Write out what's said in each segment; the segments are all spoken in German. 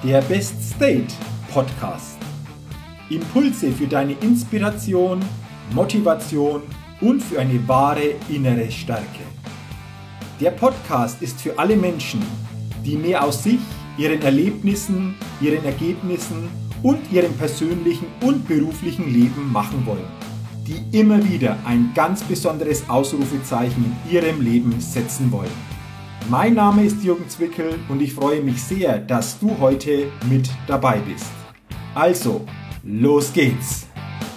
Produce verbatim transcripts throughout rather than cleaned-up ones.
Der Best State Podcast. Impulse für deine Inspiration, Motivation und für eine wahre innere Stärke. Der Podcast ist für alle Menschen, die mehr aus sich, ihren Erlebnissen, ihren Ergebnissen und ihrem persönlichen und beruflichen Leben machen wollen, die immer wieder ein ganz besonderes Ausrufezeichen in ihrem Leben setzen wollen. Mein Name ist Jürgen Zwickel und ich freue mich sehr, dass du heute mit dabei bist. Also, los geht's!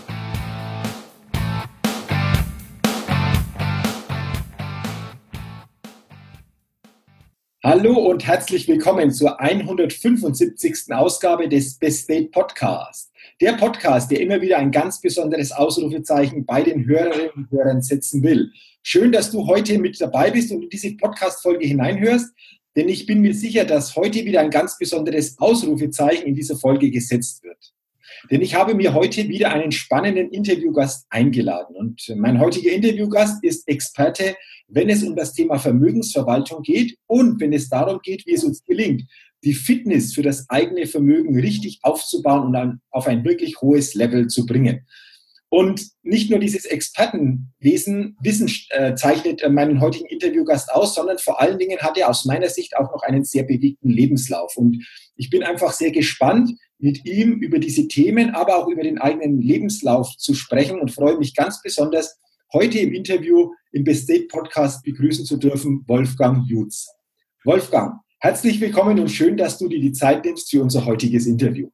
Hallo und herzlich willkommen zur hundertfünfundsiebzigsten Ausgabe des Best State Podcast. Der Podcast, der immer wieder ein ganz besonderes Ausrufezeichen bei den Hörerinnen und Hörern setzen will. Schön, dass du heute mit dabei bist und in diese Podcast-Folge hineinhörst, denn ich bin mir sicher, dass heute wieder ein ganz besonderes Ausrufezeichen in dieser Folge gesetzt wird. Denn ich habe mir heute wieder einen spannenden Interviewgast eingeladen. Und mein heutiger Interviewgast ist Experte, wenn es um das Thema Vermögensverwaltung geht und wenn es darum geht, wie es uns gelingt, die Fitness für das eigene Vermögen richtig aufzubauen und dann auf ein wirklich hohes Level zu bringen. Und nicht nur dieses Expertenwesen Wissen äh, zeichnet äh, meinen heutigen Interviewgast aus, sondern vor allen Dingen hat er aus meiner Sicht auch noch einen sehr bewegten Lebenslauf. Und ich bin einfach sehr gespannt, mit ihm über diese Themen, aber auch über den eigenen Lebenslauf zu sprechen und freue mich ganz besonders, heute im Interview im Best State Podcast begrüßen zu dürfen, Wolfgang Jutz. Wolfgang, herzlich willkommen und schön, dass du dir die Zeit nimmst für unser heutiges Interview.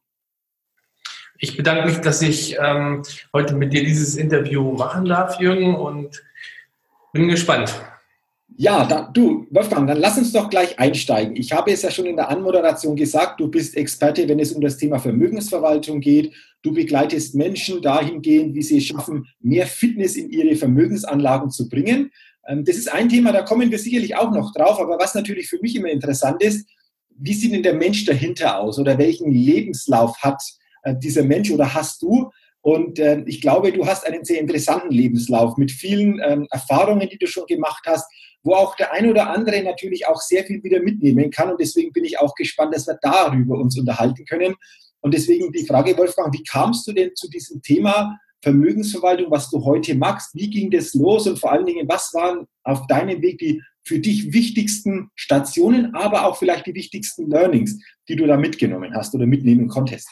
Ich bedanke mich, dass ich ähm, heute mit dir dieses Interview machen darf, Jürgen, und bin gespannt. Ja, da, du, Wolfgang, dann lass uns doch gleich einsteigen. Ich habe es ja schon in der Anmoderation gesagt, du bist Experte, wenn es um das Thema Vermögensverwaltung geht. Du begleitest Menschen dahingehend, wie sie es schaffen, mehr Fitness in ihre Vermögensanlagen zu bringen. Das ist ein Thema, da kommen wir sicherlich auch noch drauf. Aber was natürlich für mich immer interessant ist, wie sieht denn der Mensch dahinter aus oder welchen Lebenslauf hat dieser Mensch oder hast du? Und äh, ich glaube, du hast einen sehr interessanten Lebenslauf mit vielen ähm, Erfahrungen, die du schon gemacht hast, wo auch der ein oder andere natürlich auch sehr viel wieder mitnehmen kann. Und deswegen bin ich auch gespannt, dass wir darüber uns unterhalten können. Und deswegen die Frage, Wolfgang, wie kamst du denn zu diesem Thema Vermögensverwaltung, was du heute machst? Wie ging das los? Und vor allen Dingen, was waren auf deinem Weg die für dich wichtigsten Stationen, aber auch vielleicht die wichtigsten Learnings, die du da mitgenommen hast oder mitnehmen konntest?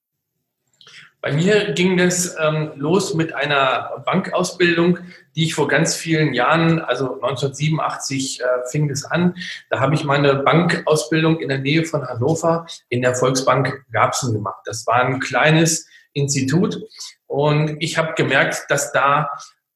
Bei mir ging das ähm, los mit einer Bankausbildung, die ich vor ganz vielen Jahren, also neunzehnhundertsiebenundachtzig äh, fing das an. Da habe ich meine Bankausbildung in der Nähe von Hannover in der Volksbank Garbsen gemacht. Das war ein kleines Institut und ich habe gemerkt, dass da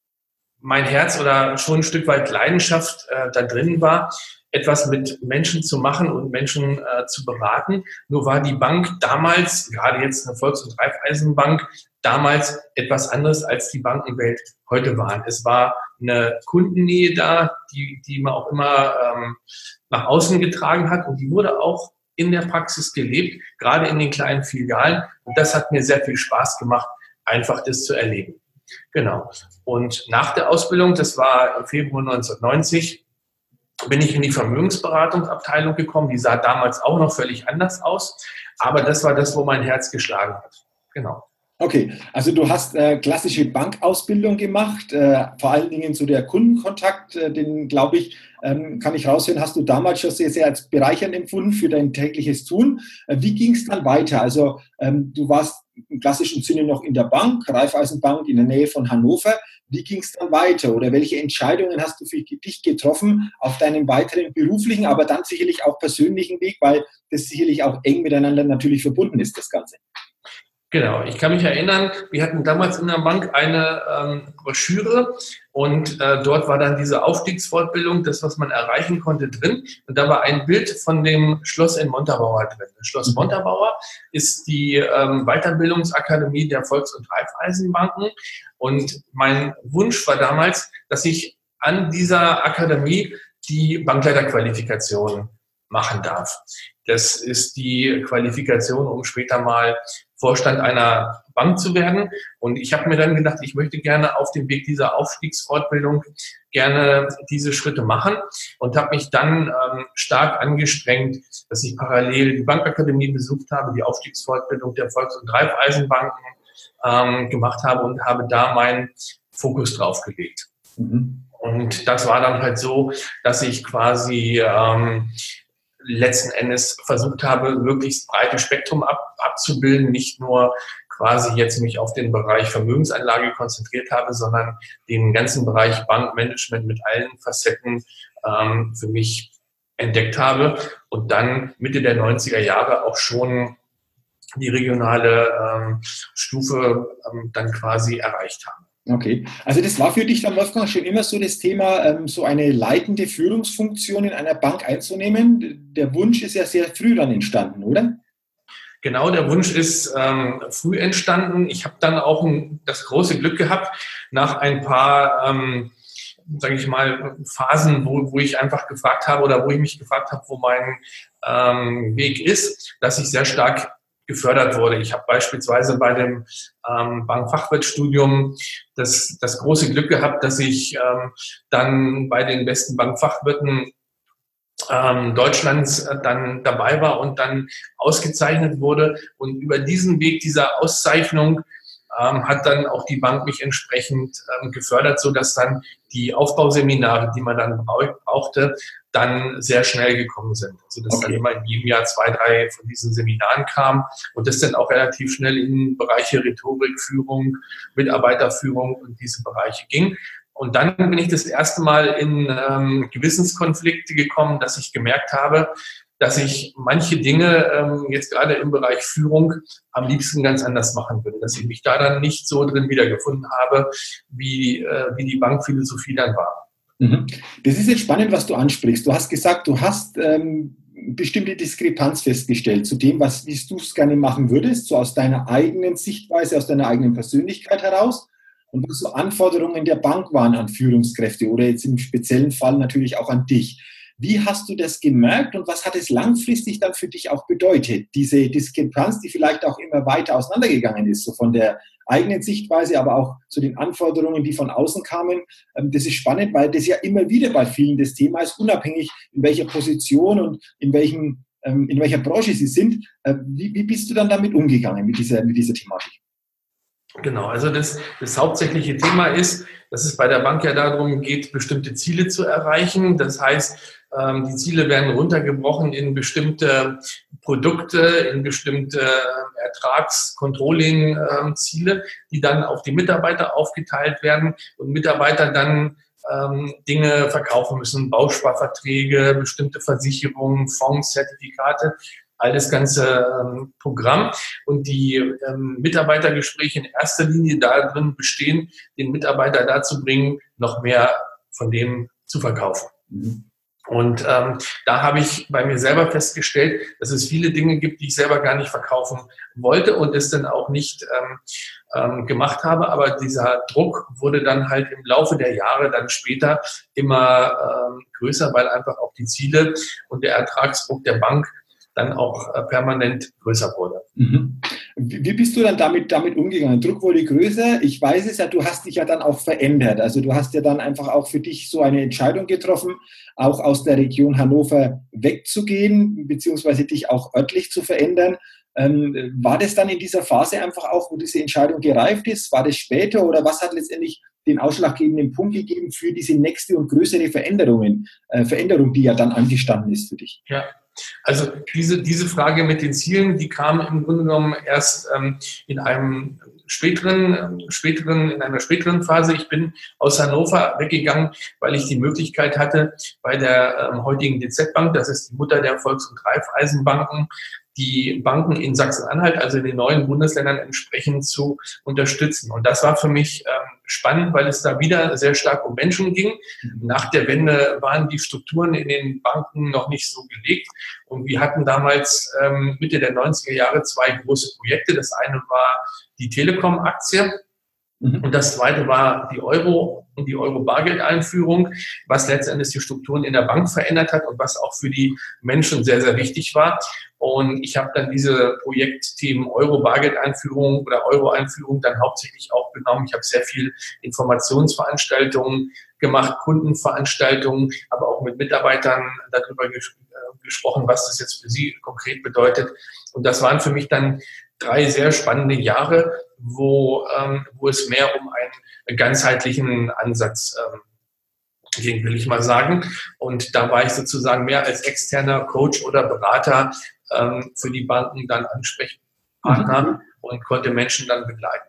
mein Herz oder schon ein Stück weit Leidenschaft äh, da drin war, etwas mit Menschen zu machen und Menschen äh, zu beraten. Nur war die Bank damals, gerade jetzt eine Volks- und Raiffeisenbank, damals etwas anderes als die Bankenwelt heute war. Es war eine Kundennähe da, die, die man auch immer ähm, nach außen getragen hat und die wurde auch in der Praxis gelebt, gerade in den kleinen Filialen. Und das hat mir sehr viel Spaß gemacht, einfach das zu erleben. Genau. Und nach der Ausbildung, das war im Februar neunzehnhundertneunzig, bin ich in die Vermögensberatungsabteilung gekommen. Die sah damals auch noch völlig anders aus. Aber das war das, wo mein Herz geschlagen hat. Genau. Okay, also du hast äh, klassische Bankausbildung gemacht, äh, vor allen Dingen zu der Kundenkontakt, äh, den glaube ich, ähm, kann ich raushören, hast du damals schon sehr, sehr als bereichernd empfunden für dein tägliches Tun. Äh, wie ging es dann weiter? Also ähm, du warst im klassischen Sinne noch in der Bank, Raiffeisenbank in der Nähe von Hannover. Wie ging es dann weiter oder welche Entscheidungen hast du für dich getroffen auf deinem weiteren beruflichen, aber dann sicherlich auch persönlichen Weg, weil das sicherlich auch eng miteinander natürlich verbunden ist, das Ganze? Genau, ich kann mich erinnern, wir hatten damals in der Bank eine ähm, Broschüre und äh, dort war dann diese Aufstiegsfortbildung, das, was man erreichen konnte, drin. Und da war ein Bild von dem Schloss in Montabaur drin. Das Schloss Montabaur ist die ähm, Weiterbildungsakademie der Volks- und Raiffeisenbanken. Und mein Wunsch war damals, dass ich an dieser Akademie die Bankleiterqualifikation machen darf. Das ist die Qualifikation, um später mal Vorstand einer Bank zu werden. Und ich habe mir dann gedacht, ich möchte gerne auf dem Weg dieser Aufstiegsfortbildung gerne diese Schritte machen und habe mich dann ähm, stark angestrengt, dass ich parallel die Bankakademie besucht habe, die Aufstiegsfortbildung der Volks- und Raiffeisenbanken ähm, gemacht habe und habe da meinen Fokus drauf gelegt. Mhm. Und das war dann halt so, dass ich quasi ähm, letzten Endes versucht habe, möglichst breites Spektrum ab, abzubilden, nicht nur quasi jetzt mich auf den Bereich Vermögensanlage konzentriert habe, sondern den ganzen Bereich Bankmanagement mit allen Facetten ähm, für mich entdeckt habe und dann Mitte der neunziger Jahre auch schon die regionale ähm, Stufe ähm, dann quasi erreicht habe. Okay, also das war für dich dann, Wolfgang, schon immer so das Thema, ähm, so eine leitende Führungsfunktion in einer Bank einzunehmen. Der Wunsch ist ja sehr früh dann entstanden, oder? Genau, der Wunsch ist ähm, früh entstanden. Ich habe dann auch ein, das große Glück gehabt, nach ein paar, ähm, sage ich mal, Phasen, wo, wo ich einfach gefragt habe oder wo ich mich gefragt habe, wo mein ähm, Weg ist, dass ich sehr stark gefördert wurde. Ich habe beispielsweise bei dem ähm, Bankfachwirtstudium das, das große Glück gehabt, dass ich ähm, dann bei den besten Bankfachwirten ähm, Deutschlands äh, dann dabei war und dann ausgezeichnet wurde. Und über diesen Weg dieser Auszeichnung ähm, hat dann auch die Bank mich entsprechend ähm, gefördert, sodass dann die Aufbauseminare, die man dann brauchte, dann sehr schnell gekommen sind. Also dass okay. dann immer in jedem Jahr zwei, drei von diesen Seminaren kam und das dann auch relativ schnell in Bereiche Rhetorik, Führung, Mitarbeiterführung und diese Bereiche ging. Und dann bin ich das erste Mal in ähm, Gewissenskonflikte gekommen, dass ich gemerkt habe, dass ich manche Dinge ähm, jetzt gerade im Bereich Führung am liebsten ganz anders machen würde, dass ich mich da dann nicht so drin wiedergefunden habe, wie, äh, wie die Bankphilosophie dann war. Das ist jetzt spannend, was du ansprichst. Du hast gesagt, du hast ähm, bestimmte Diskrepanz festgestellt zu dem, was, wie du es gerne machen würdest, so aus deiner eigenen Sichtweise, aus deiner eigenen Persönlichkeit heraus und was so Anforderungen der Bank waren an Führungskräfte oder jetzt im speziellen Fall natürlich auch an dich. Wie hast du das gemerkt und was hat es langfristig dann für dich auch bedeutet? Diese Diskrepanz, die vielleicht auch immer weiter auseinandergegangen ist, so von der eigenen Sichtweise, aber auch zu den Anforderungen, die von außen kamen. Das ist spannend, weil das ja immer wieder bei vielen das Thema ist, unabhängig in welcher Position und in, welchem, in welcher Branche sie sind. Wie, wie bist du dann damit umgegangen, mit dieser, mit dieser Thematik? Genau, also das, das hauptsächliche Thema ist, dass es bei der Bank ja darum geht, bestimmte Ziele zu erreichen. Das heißt, die Ziele werden runtergebrochen in bestimmte Produkte, in bestimmte Ertragscontrolling-Ziele, die dann auf die Mitarbeiter aufgeteilt werden und Mitarbeiter dann ähm, Dinge verkaufen müssen, Bausparverträge, bestimmte Versicherungen, Fonds, Zertifikate, all das ganze ähm, Programm. Und die ähm, Mitarbeitergespräche in erster Linie darin bestehen, den Mitarbeiter dazu bringen, noch mehr von dem zu verkaufen. Mhm. Und ähm, da habe ich bei mir selber festgestellt, dass es viele Dinge gibt, die ich selber gar nicht verkaufen wollte und es dann auch nicht ähm, ähm, gemacht habe. Aber dieser Druck wurde dann halt im Laufe der Jahre dann später immer ähm, größer, weil einfach auch die Ziele und der Ertragsdruck der Bank dann auch äh, permanent größer wurde. Mhm. Wie bist du dann damit, damit umgegangen? Druck wurde größer. Ich weiß es ja, du hast dich ja dann auch verändert. Also du hast ja dann einfach auch für dich so eine Entscheidung getroffen, auch aus der Region Hannover wegzugehen, beziehungsweise dich auch örtlich zu verändern. Ähm, war das dann in dieser Phase einfach auch, wo diese Entscheidung gereift ist? War das später oder was hat letztendlich den ausschlaggebenden Punkt gegeben für diese nächste und größere Veränderungen, äh, Veränderung, die ja dann angestanden ist für dich? Ja. Also diese, diese Frage mit den Zielen, die kam im Grunde genommen erst ähm, in einem späteren, ähm, späteren, in einer späteren Phase. Ich bin aus Hannover weggegangen, weil ich die Möglichkeit hatte, bei der ähm, heutigen D Z Bank, das ist die Mutter der Volks- und Raiffeisenbanken, die Banken in Sachsen-Anhalt, also in den neuen Bundesländern entsprechend zu unterstützen. Und das war für mich ähm, spannend, weil es da wieder sehr stark um Menschen ging. Nach der Wende waren die Strukturen in den Banken noch nicht so gelegt. Und wir hatten damals ähm, Mitte der neunziger Jahre zwei große Projekte. Das eine war die Telekom-Aktie. Und das zweite war die Euro und die Euro-Bargeld-Einführung, was letztendlich die Strukturen in der Bank verändert hat und was auch für die Menschen sehr, sehr wichtig war. Und ich habe dann diese Projektthemen Euro-Bargeld-Einführung oder Euro-Einführung dann hauptsächlich auch genommen. Ich habe sehr viel Informationsveranstaltungen gemacht, Kundenveranstaltungen, aber auch mit Mitarbeitern darüber ges äh, gesprochen, was das jetzt für sie konkret bedeutet. Und das waren für mich dann drei sehr spannende Jahre, wo, ähm, wo es mehr um einen ganzheitlichen Ansatz ähm, ging, will ich mal sagen. Und da war ich sozusagen mehr als externer Coach oder Berater ähm, für die Banken dann Ansprechpartner mhm. und konnte Menschen dann begleiten.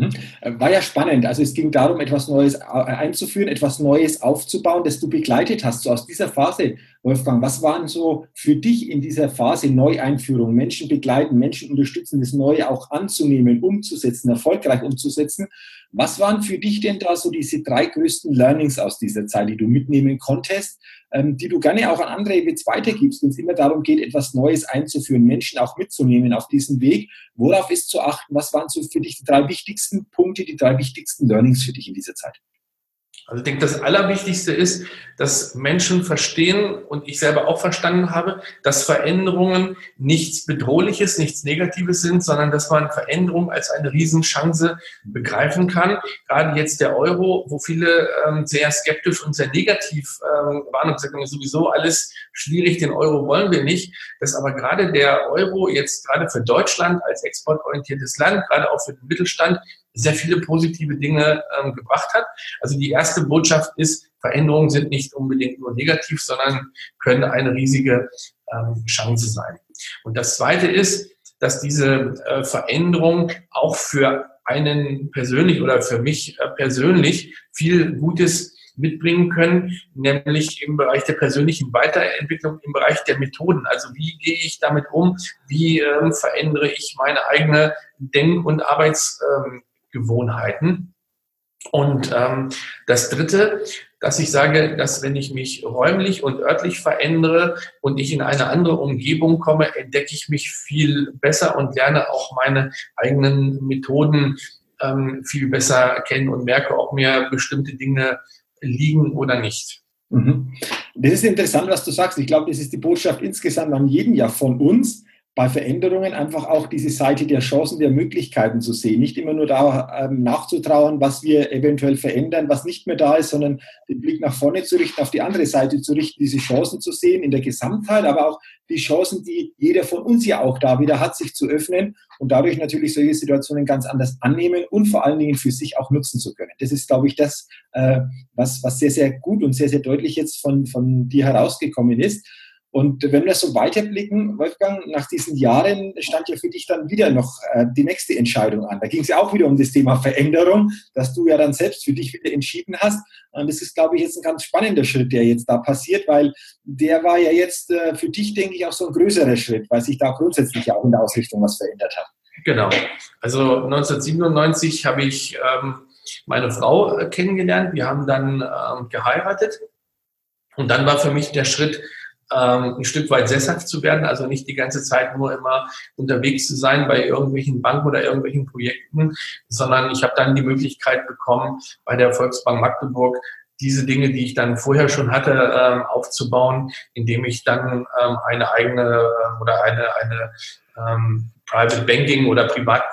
War ja spannend. Also es ging darum, etwas Neues einzuführen, etwas Neues aufzubauen, das du begleitet hast. So aus dieser Phase, Wolfgang, was waren so für dich in dieser Phase Neueinführung, Menschen begleiten, Menschen unterstützen, das Neue auch anzunehmen, umzusetzen, erfolgreich umzusetzen? Was waren für dich denn da so diese drei größten Learnings aus dieser Zeit, die du mitnehmen konntest, ähm, die du gerne auch an andere jetzt weitergibst, wenn es immer darum geht, etwas Neues einzuführen, Menschen auch mitzunehmen auf diesem Weg? Worauf ist zu achten? Was waren so für dich die drei wichtigsten Punkte, die drei wichtigsten Learnings für dich in dieser Zeit? Also ich denke, das Allerwichtigste ist, dass Menschen verstehen und ich selber auch verstanden habe, dass Veränderungen nichts Bedrohliches, nichts Negatives sind, sondern dass man Veränderungen als eine Riesenchance begreifen kann. Gerade jetzt der Euro, wo viele ähm, sehr skeptisch und sehr negativ ähm, waren und gesagt haben, sowieso alles schwierig, den Euro wollen wir nicht. Dass aber gerade der Euro jetzt gerade für Deutschland als exportorientiertes Land, gerade auch für den Mittelstand, sehr viele positive Dinge ähm, gebracht hat. Also die erste Botschaft ist, Veränderungen sind nicht unbedingt nur negativ, sondern können eine riesige ähm, Chance sein. Und das Zweite ist, dass diese äh, Veränderung auch für einen persönlich oder für mich äh, persönlich viel Gutes mitbringen können, nämlich im Bereich der persönlichen Weiterentwicklung, im Bereich der Methoden. Also wie gehe ich damit um? Wie ähm, verändere ich meine eigene Denk- und Arbeitsgewohnheiten? Ähm, Und ähm, das Dritte, dass ich sage, dass wenn ich mich räumlich und örtlich verändere und ich in eine andere Umgebung komme, entdecke ich mich viel besser und lerne auch meine eigenen Methoden ähm, viel besser kennen und merke, ob mir bestimmte Dinge liegen oder nicht. Mhm. Das ist interessant, was du sagst. Ich glaube, das ist die Botschaft insgesamt an jeden ja von uns, bei Veränderungen einfach auch diese Seite der Chancen, der Möglichkeiten zu sehen. Nicht immer nur da ähm, nachzutrauen, was wir eventuell verändern, was nicht mehr da ist, sondern den Blick nach vorne zu richten, auf die andere Seite zu richten, diese Chancen zu sehen in der Gesamtheit, aber auch die Chancen, die jeder von uns ja auch da wieder hat, sich zu öffnen und dadurch natürlich solche Situationen ganz anders annehmen und vor allen Dingen für sich auch nutzen zu können. Das ist, glaube ich, das, äh, was, was sehr, sehr gut und sehr, sehr deutlich jetzt von, von dir herausgekommen ist. Und wenn wir so weiterblicken, Wolfgang, nach diesen Jahren stand ja für dich dann wieder noch äh, die nächste Entscheidung an. Da ging es ja auch wieder um das Thema Veränderung, dass du ja dann selbst für dich wieder entschieden hast. Und das ist, glaube ich, jetzt ein ganz spannender Schritt, der jetzt da passiert, weil der war ja jetzt äh, für dich, denke ich, auch so ein größerer Schritt, weil sich da grundsätzlich auch in der Ausrichtung was verändert hat. Genau. Also neunzehnhundertsiebenundneunzig habe ich ähm, meine Frau äh, kennengelernt. Wir haben dann ähm, geheiratet. Und dann war für mich der Schritt, ein Stück weit sesshaft zu werden, also nicht die ganze Zeit nur immer unterwegs zu sein bei irgendwelchen Banken oder irgendwelchen Projekten, sondern ich habe dann die Möglichkeit bekommen, bei der Volksbank Magdeburg diese Dinge, die ich dann vorher schon hatte, aufzubauen, indem ich dann eine eigene oder eine, eine ähm, Private Banking oder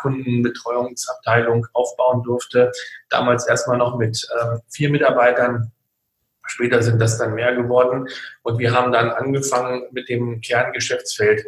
Privatkundenbetreuungsabteilung aufbauen durfte. Damals erstmal noch mit ähm, vier Mitarbeitern. Später sind das dann mehr geworden und wir haben dann angefangen mit dem Kerngeschäftsfeld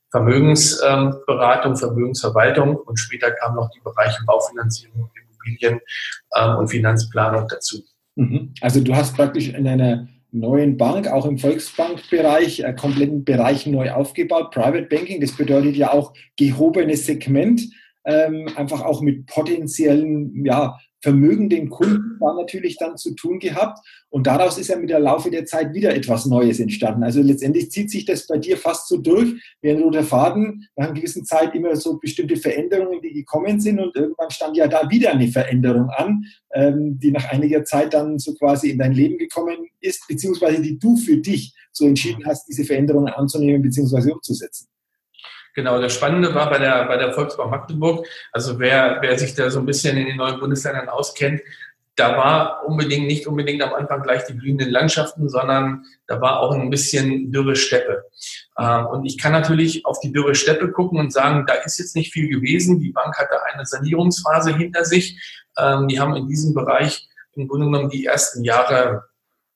Vermögensberatung, Vermögensverwaltung und später kamen noch die Bereiche Baufinanzierung, Immobilien und Finanzplanung dazu. Also du hast praktisch in einer neuen Bank, auch im Volksbankbereich, einen kompletten Bereich neu aufgebaut. Private Banking, das bedeutet ja auch gehobenes Segment, ähm, einfach auch mit potenziellen, ja, vermögenden Kunden da natürlich dann zu tun gehabt. Und daraus ist ja mit der Laufe der Zeit wieder etwas Neues entstanden. Also letztendlich zieht sich das bei dir fast so durch, wie ein roter Faden, nach einer gewissen Zeit immer so bestimmte Veränderungen, die gekommen sind. Und irgendwann stand ja da wieder eine Veränderung an, ähm, die nach einiger Zeit dann so quasi in dein Leben gekommen ist, beziehungsweise die du für dich so entschieden hast, diese Veränderungen anzunehmen, beziehungsweise umzusetzen. Genau, das Spannende war bei der, bei der Volksbank Magdeburg, also wer, wer sich da so ein bisschen in den neuen Bundesländern auskennt, da war unbedingt, nicht unbedingt am Anfang gleich die blühenden Landschaften, sondern da war auch ein bisschen dürre Steppe. Ähm, und ich kann natürlich auf die dürre Steppe gucken und sagen, da ist jetzt nicht viel gewesen. Die Bank hatte eine Sanierungsphase hinter sich. Ähm, die haben in diesem Bereich im Grunde genommen die ersten Jahre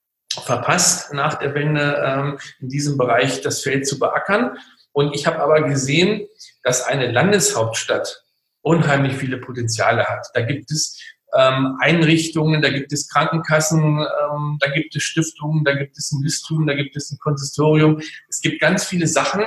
verpasst, nach der Wende ähm, in diesem Bereich das Feld zu beackern. Und ich habe aber gesehen, dass eine Landeshauptstadt unheimlich viele Potenziale hat. Da gibt es ähm, Einrichtungen, da gibt es Krankenkassen, ähm, da gibt es Stiftungen, da gibt es ein Bistum, da gibt es ein Konsistorium. Es gibt ganz viele Sachen,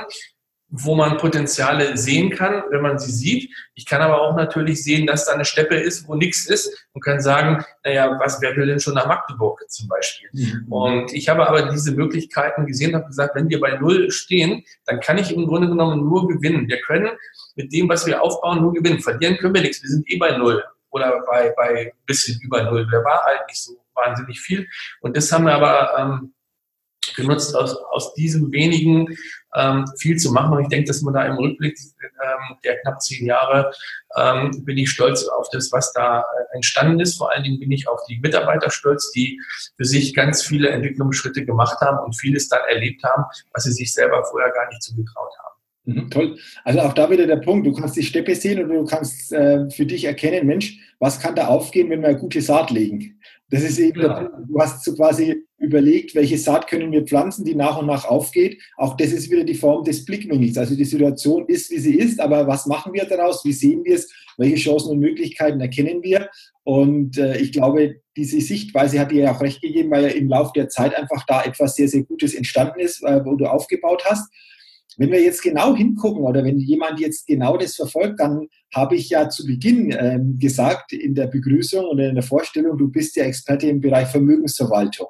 wo man Potenziale sehen kann, wenn man sie sieht. Ich kann aber auch natürlich sehen, dass da eine Steppe ist, wo nichts ist und kann sagen, naja, was, wer will denn schon nach Magdeburg zum Beispiel? Mhm. Und ich habe aber diese Möglichkeiten gesehen und habe gesagt, wenn wir bei Null stehen, dann kann ich im Grunde genommen nur gewinnen. Wir können mit dem, was wir aufbauen, nur gewinnen. Verlieren können wir nichts. Wir sind eh bei Null oder bei, bei ein bisschen über Null. Da war halt nicht so wahnsinnig viel. Und das haben wir aber ähm, genutzt, aus, aus diesem wenigen ähm, viel zu machen. Und ich denke, dass man da im Rückblick ähm, der knapp zehn Jahre ähm, bin ich stolz auf das, was da äh, entstanden ist. Vor allen Dingen bin ich auf die Mitarbeiter stolz, die für sich ganz viele Entwicklungsschritte gemacht haben und vieles dann erlebt haben, was sie sich selber vorher gar nicht zugetraut haben. Mhm, toll. Also auch da wieder der Punkt, du kannst die Steppe sehen und du kannst äh, für dich erkennen, Mensch, was kann da aufgehen, wenn wir eine gute Saat legen? Das ist eben, ja. Du hast so quasi überlegt, welche Saat können wir pflanzen, die nach und nach aufgeht. Auch das ist wieder die Form des Blickwinkels. Also die Situation ist, wie sie ist, aber was machen wir daraus? Wie sehen wir es? Welche Chancen und Möglichkeiten erkennen wir? Und äh, ich glaube, diese Sichtweise hat dir ja auch recht gegeben, weil ja im Laufe der Zeit einfach da etwas sehr, sehr Gutes entstanden ist, äh, wo du aufgebaut hast. Wenn wir jetzt genau hingucken oder wenn jemand jetzt genau das verfolgt, dann habe ich ja zu Beginn ähm, gesagt in der Begrüßung oder in der Vorstellung, du bist ja Experte im Bereich Vermögensverwaltung.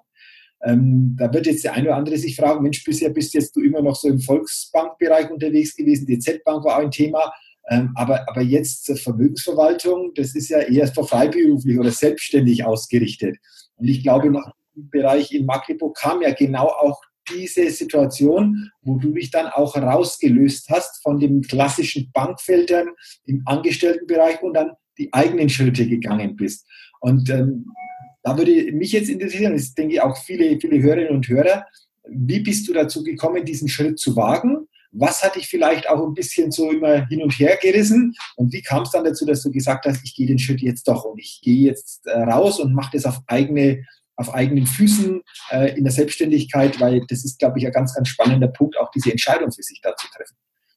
Ähm, da wird jetzt der eine oder andere sich fragen, Mensch, bisher bist jetzt du immer noch so im Volksbankbereich unterwegs gewesen, die Z-Bank war auch ein Thema, ähm, aber, aber jetzt Vermögensverwaltung, das ist ja eher freiberuflich oder selbstständig ausgerichtet. Und ich glaube, nach dem Bereich in Magdeburg kam ja genau auch diese Situation, wo du dich dann auch rausgelöst hast von den klassischen Bankfeldern im Angestelltenbereich und dann die eigenen Schritte gegangen bist. Und ähm, da würde mich jetzt interessieren, das denke ich auch viele, viele Hörerinnen und Hörer, wie bist du dazu gekommen, diesen Schritt zu wagen? Was hat dich vielleicht auch ein bisschen so immer hin und her gerissen? Und wie kam es dann dazu, dass du gesagt hast, ich gehe den Schritt jetzt doch und ich gehe jetzt äh, raus und mache das auf eigene auf eigenen Füßen äh, in der Selbstständigkeit, weil das ist, glaube ich, ein ganz, ganz spannender Punkt, auch diese Entscheidung für sich da zu treffen.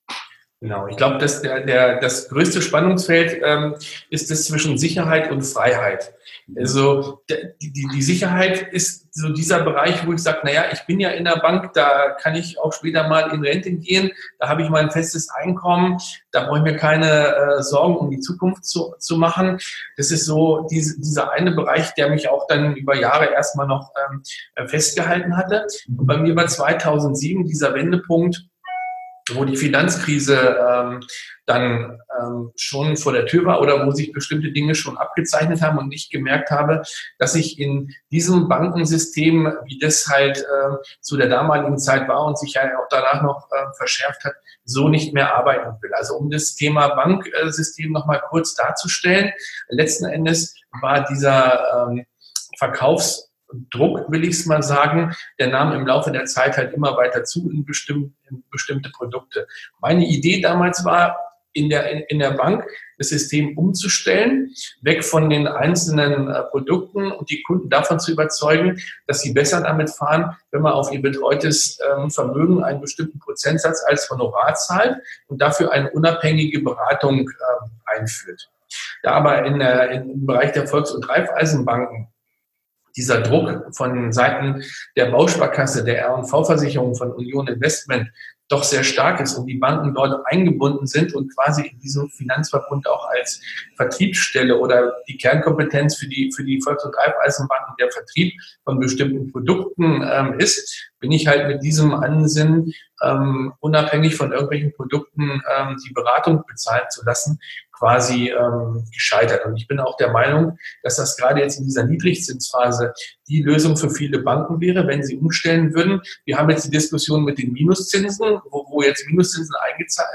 Genau, ich glaube, dass der, der, das größte Spannungsfeld ähm, ist das zwischen Sicherheit und Freiheit. Also die, die, die Sicherheit ist so dieser Bereich, wo ich sage, naja, ich bin ja in der Bank, da kann ich auch später mal in Rente gehen, da habe ich mein festes Einkommen, da brauche ich mir keine äh, Sorgen um die Zukunft zu, zu machen. Das ist so diese, dieser eine Bereich, der mich auch dann über Jahre erstmal noch ähm, festgehalten hatte. Und bei mir war zweitausendsieben dieser Wendepunkt, wo die Finanzkrise ähm, dann ähm, schon vor der Tür war oder wo sich bestimmte Dinge schon abgezeichnet haben und ich gemerkt habe, dass ich in diesem Bankensystem, wie das halt äh, zu der damaligen Zeit war und sich ja auch danach noch äh, verschärft hat, so nicht mehr arbeiten will. Also um das Thema Banksystem nochmal kurz darzustellen, letzten Endes war dieser ähm, Verkaufs Druck, will ich es mal sagen, der nahm im Laufe der Zeit halt immer weiter zu in, bestimm, in bestimmte Produkte. Meine Idee damals war, in der, in, in der Bank das System umzustellen, weg von den einzelnen äh, Produkten und die Kunden davon zu überzeugen, dass sie besser damit fahren, wenn man auf ihr betreutes ähm, Vermögen einen bestimmten Prozentsatz als Honorar zahlt und dafür eine unabhängige Beratung äh, einführt. Da aber in der, im Bereich der Volks- und Raiffeisenbanken dieser Druck von Seiten der Bausparkasse, der R und V-Versicherung, von Union Investment doch sehr stark ist und die Banken dort eingebunden sind und quasi in diesem Finanzverbund auch als Vertriebsstelle oder die Kernkompetenz für die, für die Volks- und Raiffeisenbanken der Vertrieb von bestimmten Produkten ähm, ist, bin ich halt mit diesem Ansinnen, ähm, unabhängig von irgendwelchen Produkten ähm, die Beratung bezahlen zu lassen, quasi ähm, gescheitert. Und ich bin auch der Meinung, dass das gerade jetzt in dieser Niedrigzinsphase die Lösung für viele Banken wäre, wenn sie umstellen würden. Wir haben jetzt die Diskussion mit den Minuszinsen, wo, wo jetzt Minuszinsen eingezahlt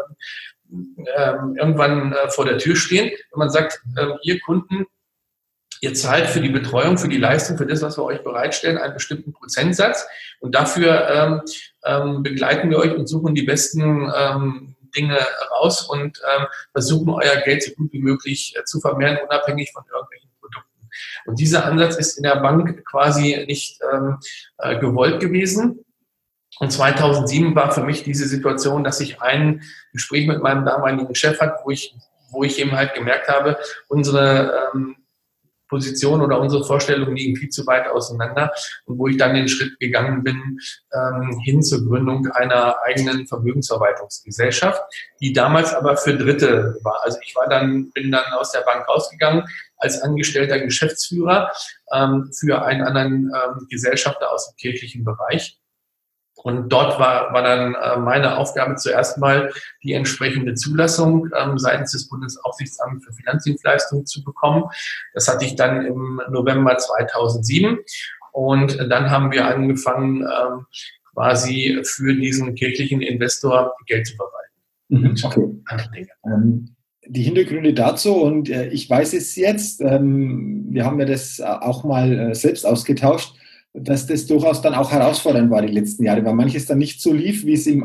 äh, äh, irgendwann äh, vor der Tür stehen. Wenn man sagt, äh, ihr Kunden, ihr zahlt für die Betreuung, für die Leistung, für das, was wir euch bereitstellen, einen bestimmten Prozentsatz. Und dafür ähm, ähm, begleiten wir euch und suchen die besten ähm, Dinge raus und ähm, versuchen, euer Geld so gut wie möglich äh, zu vermehren, unabhängig von irgendwelchen Produkten. Und dieser Ansatz ist in der Bank quasi nicht ähm, äh, gewollt gewesen. Und zweitausendsieben war für mich diese Situation, dass ich ein Gespräch mit meinem damaligen Chef hatte, wo ich, wo ich eben halt gemerkt habe, unsere ähm, Position oder unsere Vorstellungen liegen viel zu weit auseinander und wo ich dann den Schritt gegangen bin ähm, hin zur Gründung einer eigenen Vermögensverwaltungsgesellschaft, die damals aber für Dritte war. Also ich war dann, bin dann aus der Bank rausgegangen als angestellter Geschäftsführer ähm, für einen anderen ähm, Gesellschafter aus dem kirchlichen Bereich. Und dort war, war dann äh, meine Aufgabe zuerst mal, die entsprechende Zulassung ähm, seitens des Bundesaufsichtsamts für Finanzdienstleistungen zu bekommen. Das hatte ich dann im November zweitausendsieben. Und dann haben wir angefangen, ähm, quasi für diesen kirchlichen Investor Geld zu verwalten. Mhm, okay. Ähm, die Hintergründe dazu, und äh, ich weiß es jetzt, ähm, wir haben ja das auch mal äh, selbst ausgetauscht, dass das durchaus dann auch herausfordernd war die letzten Jahre, weil manches dann nicht so lief, wie es im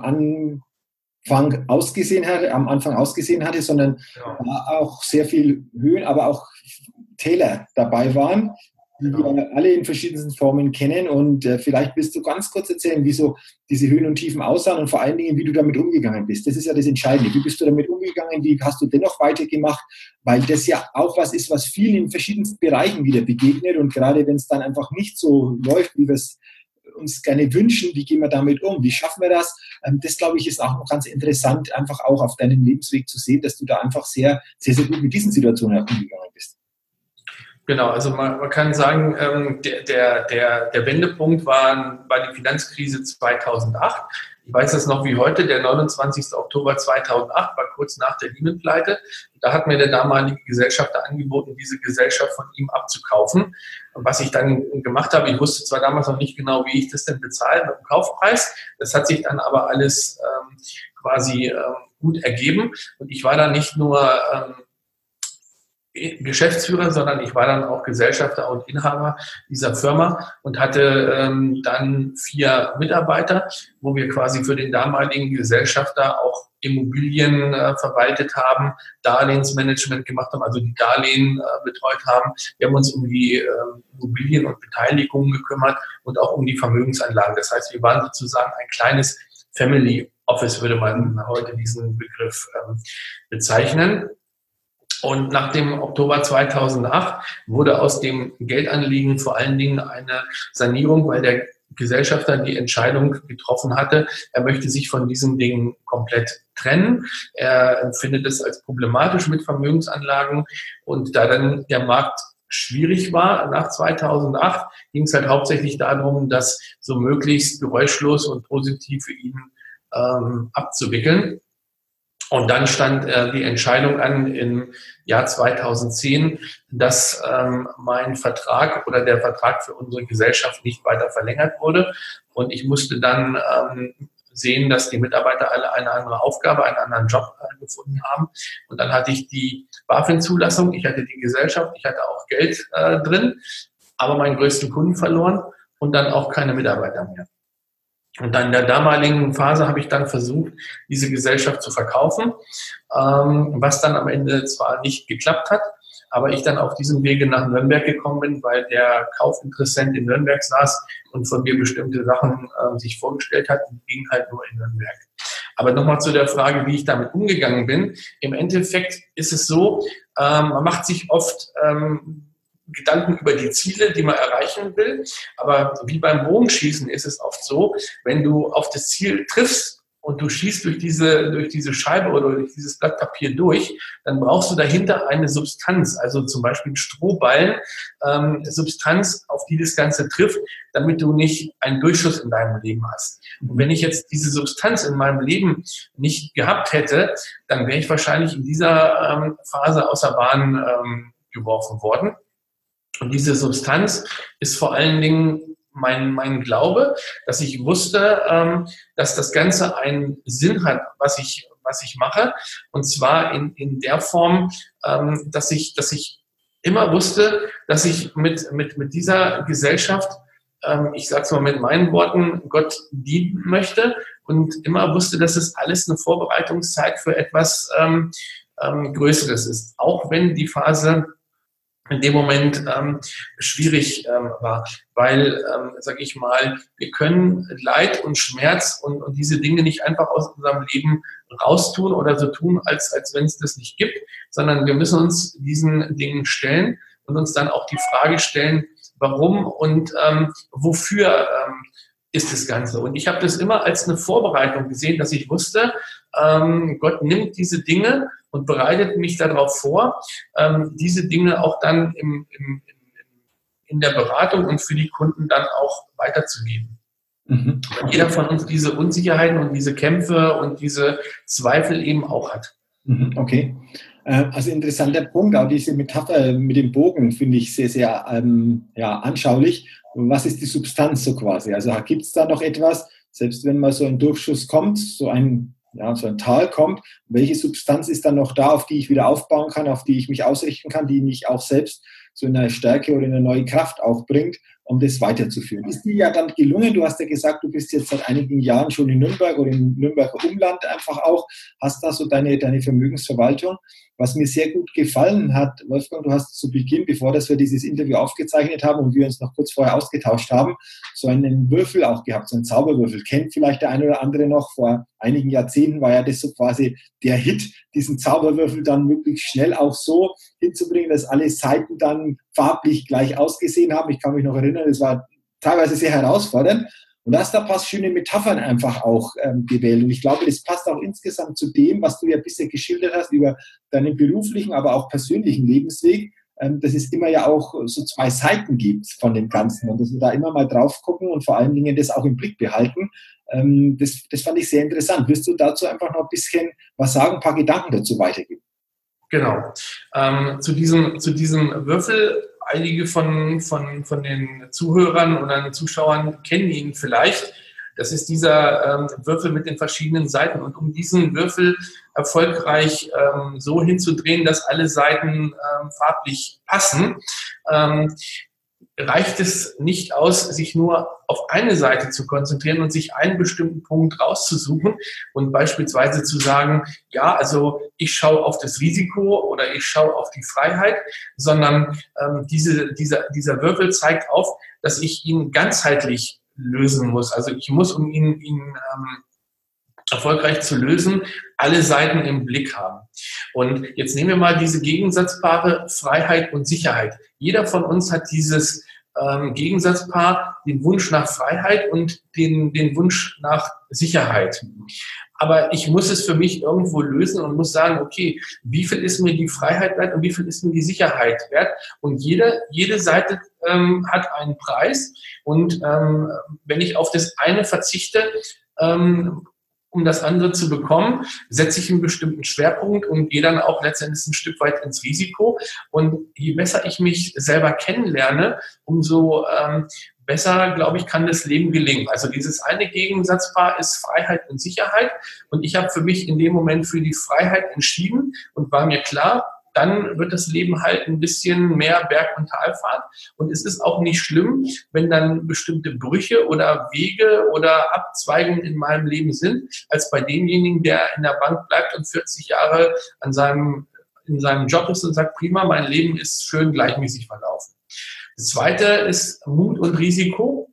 Anfang ausgesehen hatte, am Anfang ausgesehen hatte, sondern ja. auch sehr viel Höhen, aber auch Täler dabei waren, die genau. wir alle in verschiedensten Formen kennen. Und äh, vielleicht willst du ganz kurz erzählen, wie so diese Höhen und Tiefen aussahen und vor allen Dingen, wie du damit umgegangen bist. Das ist ja das Entscheidende. Wie bist du damit umgegangen? Wie hast du dennoch weitergemacht? Weil das ja auch was ist, was vielen in verschiedensten Bereichen wieder begegnet. Und gerade wenn es dann einfach nicht so läuft, wie wir es uns gerne wünschen, wie gehen wir damit um? Wie schaffen wir das? Ähm, das, glaube ich, ist auch noch ganz interessant, einfach auch auf deinem Lebensweg zu sehen, dass du da einfach sehr, sehr, sehr gut mit diesen Situationen umgegangen bist. Genau, also man, man kann sagen, ähm, der, der, der, der Wendepunkt war, war die Finanzkrise zweitausendacht. Ich weiß das noch wie heute, der neunundzwanzigster Oktober zweitausendacht war kurz nach der Lehman-Pleite. Da hat mir der damalige Gesellschafter angeboten, diese Gesellschaft von ihm abzukaufen. Und was ich dann gemacht habe, ich wusste zwar damals noch nicht genau, wie ich das denn bezahle mit dem Kaufpreis. Das hat sich dann aber alles ähm, quasi ähm, gut ergeben. Und ich war dann nicht nur ähm, Geschäftsführer, sondern ich war dann auch Gesellschafter und Inhaber dieser Firma und hatte ähm, dann vier Mitarbeiter, wo wir quasi für den damaligen Gesellschafter auch Immobilien äh, verwaltet haben, Darlehensmanagement gemacht haben, also die Darlehen äh, betreut haben. Wir haben uns um die äh, Immobilien und Beteiligungen gekümmert und auch um die Vermögensanlagen. Das heißt, wir waren sozusagen ein kleines Family Office, würde man heute diesen Begriff ähm, bezeichnen. Und nach dem Oktober zweitausendacht wurde aus dem Geldanliegen vor allen Dingen eine Sanierung, weil der Gesellschafter die Entscheidung getroffen hatte, er möchte sich von diesen Dingen komplett trennen. Er empfindet es als problematisch mit Vermögensanlagen. Und da dann der Markt schwierig war nach zweitausendacht, ging es halt hauptsächlich darum, das so möglichst geräuschlos und positiv für ihn ähm, abzuwickeln. Und dann stand äh, die Entscheidung an im Jahr zweitausendzehn, dass ähm, mein Vertrag oder der Vertrag für unsere Gesellschaft nicht weiter verlängert wurde. Und ich musste dann ähm, sehen, dass die Mitarbeiter alle eine andere Aufgabe, einen anderen Job äh, gefunden haben. Und dann hatte ich die BaFin-Zulassung, ich hatte die Gesellschaft, ich hatte auch Geld äh, drin, aber meinen größten Kunden verloren und dann auch keine Mitarbeiter mehr. Und dann in der damaligen Phase habe ich dann versucht, diese Gesellschaft zu verkaufen, ähm, was dann am Ende zwar nicht geklappt hat, aber ich dann auf diesem Wege nach Nürnberg gekommen bin, weil der Kaufinteressent in Nürnberg saß und von mir bestimmte Sachen äh, sich vorgestellt hat und ging halt nur in Nürnberg. Aber nochmal zu der Frage, wie ich damit umgegangen bin. Im Endeffekt ist es so, ähm, man macht sich oft ähm, Gedanken über die Ziele, die man erreichen will. Aber wie beim Bogenschießen ist es oft so, wenn du auf das Ziel triffst und du schießt durch diese, durch diese Scheibe oder durch dieses Blatt Papier durch, dann brauchst du dahinter eine Substanz, also zum Beispiel einen Strohballen, ähm, Substanz, auf die das Ganze trifft, damit du nicht einen Durchschuss in deinem Leben hast. Und wenn ich jetzt diese Substanz in meinem Leben nicht gehabt hätte, dann wäre ich wahrscheinlich in dieser ähm, Phase außer Bahn ähm, geworfen worden. Und diese Substanz ist vor allen Dingen mein, mein Glaube, dass ich wusste, ähm, dass das Ganze einen Sinn hat, was ich, was ich mache. Und zwar in, in der Form, ähm, dass ich, dass ich immer wusste, dass ich mit, mit, mit dieser Gesellschaft, ähm, ich sage es mal mit meinen Worten, Gott dienen möchte und immer wusste, dass es alles eine Vorbereitungszeit für etwas ähm, ähm, Größeres ist. Auch wenn die Phase in dem Moment ähm, schwierig ähm, war, weil, ähm, sage ich mal, wir können Leid und Schmerz und, und diese Dinge nicht einfach aus unserem Leben raustun oder so tun, als, als wenn es das nicht gibt, sondern wir müssen uns diesen Dingen stellen und uns dann auch die Frage stellen, warum und ähm, wofür ähm, ist das Ganze. Und ich habe das immer als eine Vorbereitung gesehen, dass ich wusste, ähm, Gott nimmt diese Dinge und bereitet mich darauf vor, ähm, diese Dinge auch dann im, im, in der Beratung und für die Kunden dann auch weiterzugeben. Mhm. Weil jeder von uns diese Unsicherheiten und diese Kämpfe und diese Zweifel eben auch hat. Okay. Also interessanter Punkt, auch diese Metapher mit dem Bogen finde ich sehr, sehr ähm, ja, anschaulich. Was ist die Substanz so quasi? Also gibt es da noch etwas, selbst wenn mal so ein Durchschuss kommt, so ein, ja, so ein Tal kommt, welche Substanz ist dann noch da, auf die ich wieder aufbauen kann, auf die ich mich ausrichten kann, die mich auch selbst so in eine Stärke oder in eine neue Kraft auch bringt, um das weiterzuführen? Ist dir ja dann gelungen, du hast ja gesagt, du bist jetzt seit einigen Jahren schon in Nürnberg oder im Nürnberger Umland einfach auch, hast da so deine, deine Vermögensverwaltung. Was mir sehr gut gefallen hat, Wolfgang, du hast zu Beginn, bevor dass wir dieses Interview aufgezeichnet haben und wir uns noch kurz vorher ausgetauscht haben, so einen Würfel auch gehabt, so einen Zauberwürfel. Kennt vielleicht der eine oder andere noch, vor einigen Jahrzehnten war ja das so quasi der Hit, diesen Zauberwürfel dann möglichst schnell auch so hinzubringen, dass alle Seiten dann farblich gleich ausgesehen haben. Ich kann mich noch erinnern, es war teilweise sehr herausfordernd. Und da hast da ein paar schöne Metaphern einfach auch ähm, gewählt. Und ich glaube, das passt auch insgesamt zu dem, was du ja bisher geschildert hast über deinen beruflichen, aber auch persönlichen Lebensweg, ähm, dass es immer ja auch so zwei Seiten gibt von dem Ganzen. Und dass wir da immer mal drauf gucken und vor allen Dingen das auch im Blick behalten. Ähm, das, das fand ich sehr interessant. Wirst du dazu einfach noch ein bisschen was sagen, ein paar Gedanken dazu weitergeben? Genau. Ähm, zu diesem, zu diesem Würfel, einige von, von, von den Zuhörern oder Zuschauern kennen ihn vielleicht. Das ist dieser ähm, Würfel mit den verschiedenen Seiten. Und um diesen Würfel erfolgreich ähm, so hinzudrehen, dass alle Seiten ähm, farblich passen, ähm, reicht es nicht aus, sich nur auf eine Seite zu konzentrieren und sich einen bestimmten Punkt rauszusuchen und beispielsweise zu sagen, ja, also ich schaue auf das Risiko oder ich schaue auf die Freiheit, sondern ähm, diese, dieser, dieser Würfel zeigt auf, dass ich ihn ganzheitlich lösen muss. Also ich muss, um ihn, ihn ähm, erfolgreich zu lösen, alle Seiten im Blick haben. Und jetzt nehmen wir mal diese Gegensatzpaare Freiheit und Sicherheit. Jeder von uns hat dieses ähm, Gegensatzpaar, den Wunsch nach Freiheit und den, den Wunsch nach Sicherheit. Aber ich muss es für mich irgendwo lösen und muss sagen, okay, wie viel ist mir die Freiheit wert und wie viel ist mir die Sicherheit wert? Und jede, jede Seite ähm, hat einen Preis. Und ähm, wenn ich auf das eine verzichte, ähm, um das andere zu bekommen, setze ich einen bestimmten Schwerpunkt und gehe dann auch letztendlich ein Stück weit ins Risiko. Und je besser ich mich selber kennenlerne, umso ähm, besser, glaube ich, kann das Leben gelingen. Also dieses eine Gegensatzpaar ist Freiheit und Sicherheit. Und ich habe für mich in dem Moment für die Freiheit entschieden und war mir klar, dann wird das Leben halt ein bisschen mehr Berg- und Talfahrt. Und es ist auch nicht schlimm, wenn dann bestimmte Brüche oder Wege oder Abzweigungen in meinem Leben sind, als bei demjenigen, der in der Bank bleibt und vierzig Jahre an seinem, in seinem Job ist und sagt, prima, mein Leben ist schön gleichmäßig verlaufen. Das Zweite ist Mut und Risiko.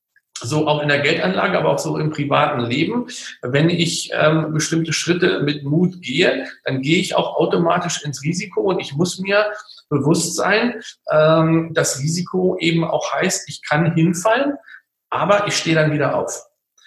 So auch in der Geldanlage, aber auch so im privaten Leben. Wenn ich ähm, bestimmte Schritte mit Mut gehe, dann gehe ich auch automatisch ins Risiko und ich muss mir bewusst sein, ähm, dass Risiko eben auch heißt, ich kann hinfallen, aber ich stehe dann wieder auf.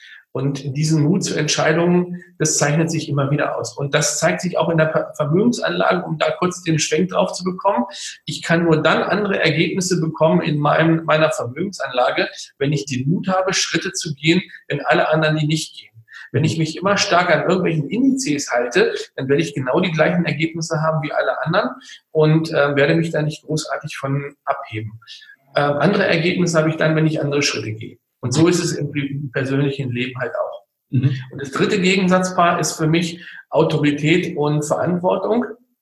Und diesen Mut zu Entscheidungen, das zeichnet sich immer wieder aus. Und das zeigt sich auch in der Vermögensanlage, um da kurz den Schwenk drauf zu bekommen. Ich kann nur dann andere Ergebnisse bekommen in meinem, meiner Vermögensanlage, wenn ich den Mut habe, Schritte zu gehen, wenn alle anderen die nicht gehen. Wenn ich mich immer stark an irgendwelchen Indizes halte, dann werde ich genau die gleichen Ergebnisse haben wie alle anderen und äh, werde mich da nicht großartig von abheben. Äh, andere Ergebnisse habe ich dann, wenn ich andere Schritte gehe. Und so ist es im persönlichen Leben halt auch. Mhm. Und das dritte Gegensatzpaar ist für mich Autorität und Verantwortung.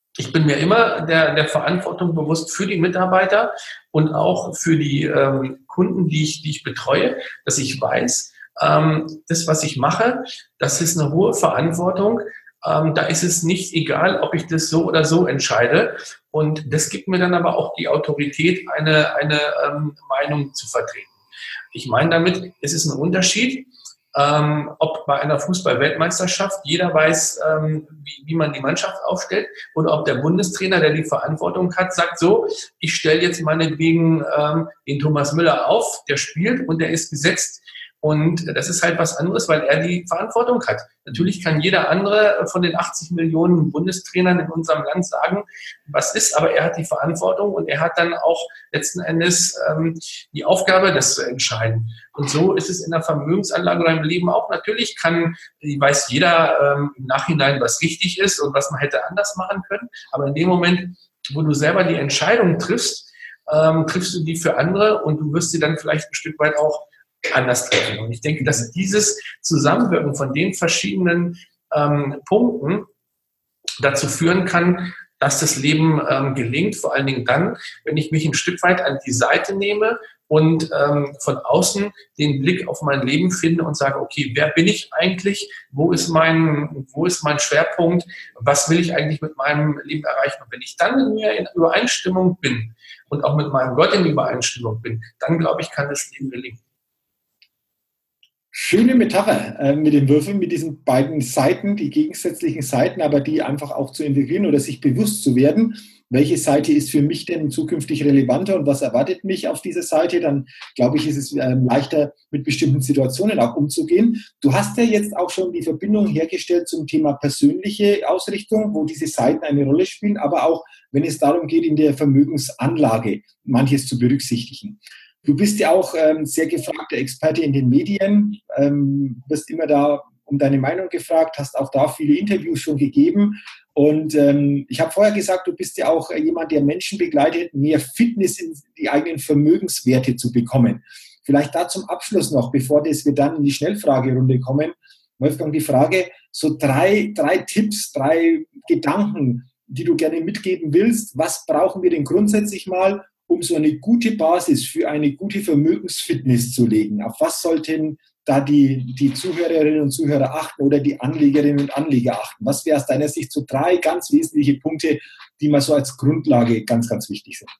Ich bin mir immer der, der Verantwortung bewusst für die Mitarbeiter und auch für die ähm, Kunden, die ich, die ich betreue, dass ich weiß, ähm, das, was ich mache, das ist eine hohe Verantwortung. Ähm, da ist es nicht egal, ob ich das so oder so entscheide. Und das gibt mir dann aber auch die Autorität, eine, eine ähm, Meinung zu vertreten. Ich meine damit, es ist ein Unterschied, ähm, ob bei einer Fußball-Weltmeisterschaft jeder weiß, ähm, wie, wie man die Mannschaft aufstellt, oder ob der Bundestrainer, der die Verantwortung hat, sagt so, ich stelle jetzt meinetwegen ähm, den Thomas Müller auf, der spielt und der ist gesetzt. Und das ist halt was anderes, weil er die Verantwortung hat. Natürlich kann jeder andere von den achtzig Millionen Bundestrainern in unserem Land sagen, was ist, aber er hat die Verantwortung und er hat dann auch letzten Endes ähm, die Aufgabe, das zu entscheiden. Und so ist es in der Vermögensanlage oder im Leben auch. Natürlich kann, weiß jeder ähm, im Nachhinein, was richtig ist und was man hätte anders machen können. Aber in dem Moment, wo du selber die Entscheidung triffst, ähm, triffst du die für andere und du wirst sie dann vielleicht ein Stück weit auch anders treffen. Und ich denke, dass dieses Zusammenwirken von den verschiedenen ähm, Punkten dazu führen kann, dass das Leben ähm, gelingt, vor allen Dingen dann, wenn ich mich ein Stück weit an die Seite nehme und ähm, von außen den Blick auf mein Leben finde und sage, okay, wer bin ich eigentlich? Wo ist mein, wo ist mein Schwerpunkt? Was will ich eigentlich mit meinem Leben erreichen? Und wenn ich dann mit mir in Übereinstimmung bin und auch mit meinem Gott in Übereinstimmung bin, dann glaube ich, kann das Leben gelingen. Schöne Metapher äh, mit den Würfeln, mit diesen beiden Seiten, die gegensätzlichen Seiten, aber die einfach auch zu integrieren oder sich bewusst zu werden, welche Seite ist für mich denn zukünftig relevanter und was erwartet mich auf dieser Seite, dann glaube ich, ist es äh, leichter, mit bestimmten Situationen auch umzugehen. Du hast ja jetzt auch schon die Verbindung hergestellt zum Thema persönliche Ausrichtung, wo diese Seiten eine Rolle spielen, aber auch, wenn es darum geht, in der Vermögensanlage manches zu berücksichtigen. Du bist ja auch ähm, sehr gefragter Experte in den Medien, ähm, wirst immer da um deine Meinung gefragt, hast auch da viele Interviews schon gegeben. Und ähm, ich habe vorher gesagt, du bist ja auch jemand, der Menschen begleitet, mehr Fitness in die eigenen Vermögenswerte zu bekommen. Vielleicht da zum Abschluss noch, bevor das wir dann in die Schnellfragerunde kommen, Wolfgang, die Frage, so drei, drei Tipps, drei Gedanken, die du gerne mitgeben willst. Was brauchen wir denn grundsätzlich mal, um so eine gute Basis für eine gute Vermögensfitness zu legen? Auf was sollten da die, die Zuhörerinnen und Zuhörer achten oder die Anlegerinnen und Anleger achten? Was wäre aus deiner Sicht so drei ganz wesentliche Punkte, die mal so als Grundlage ganz, ganz wichtig sind?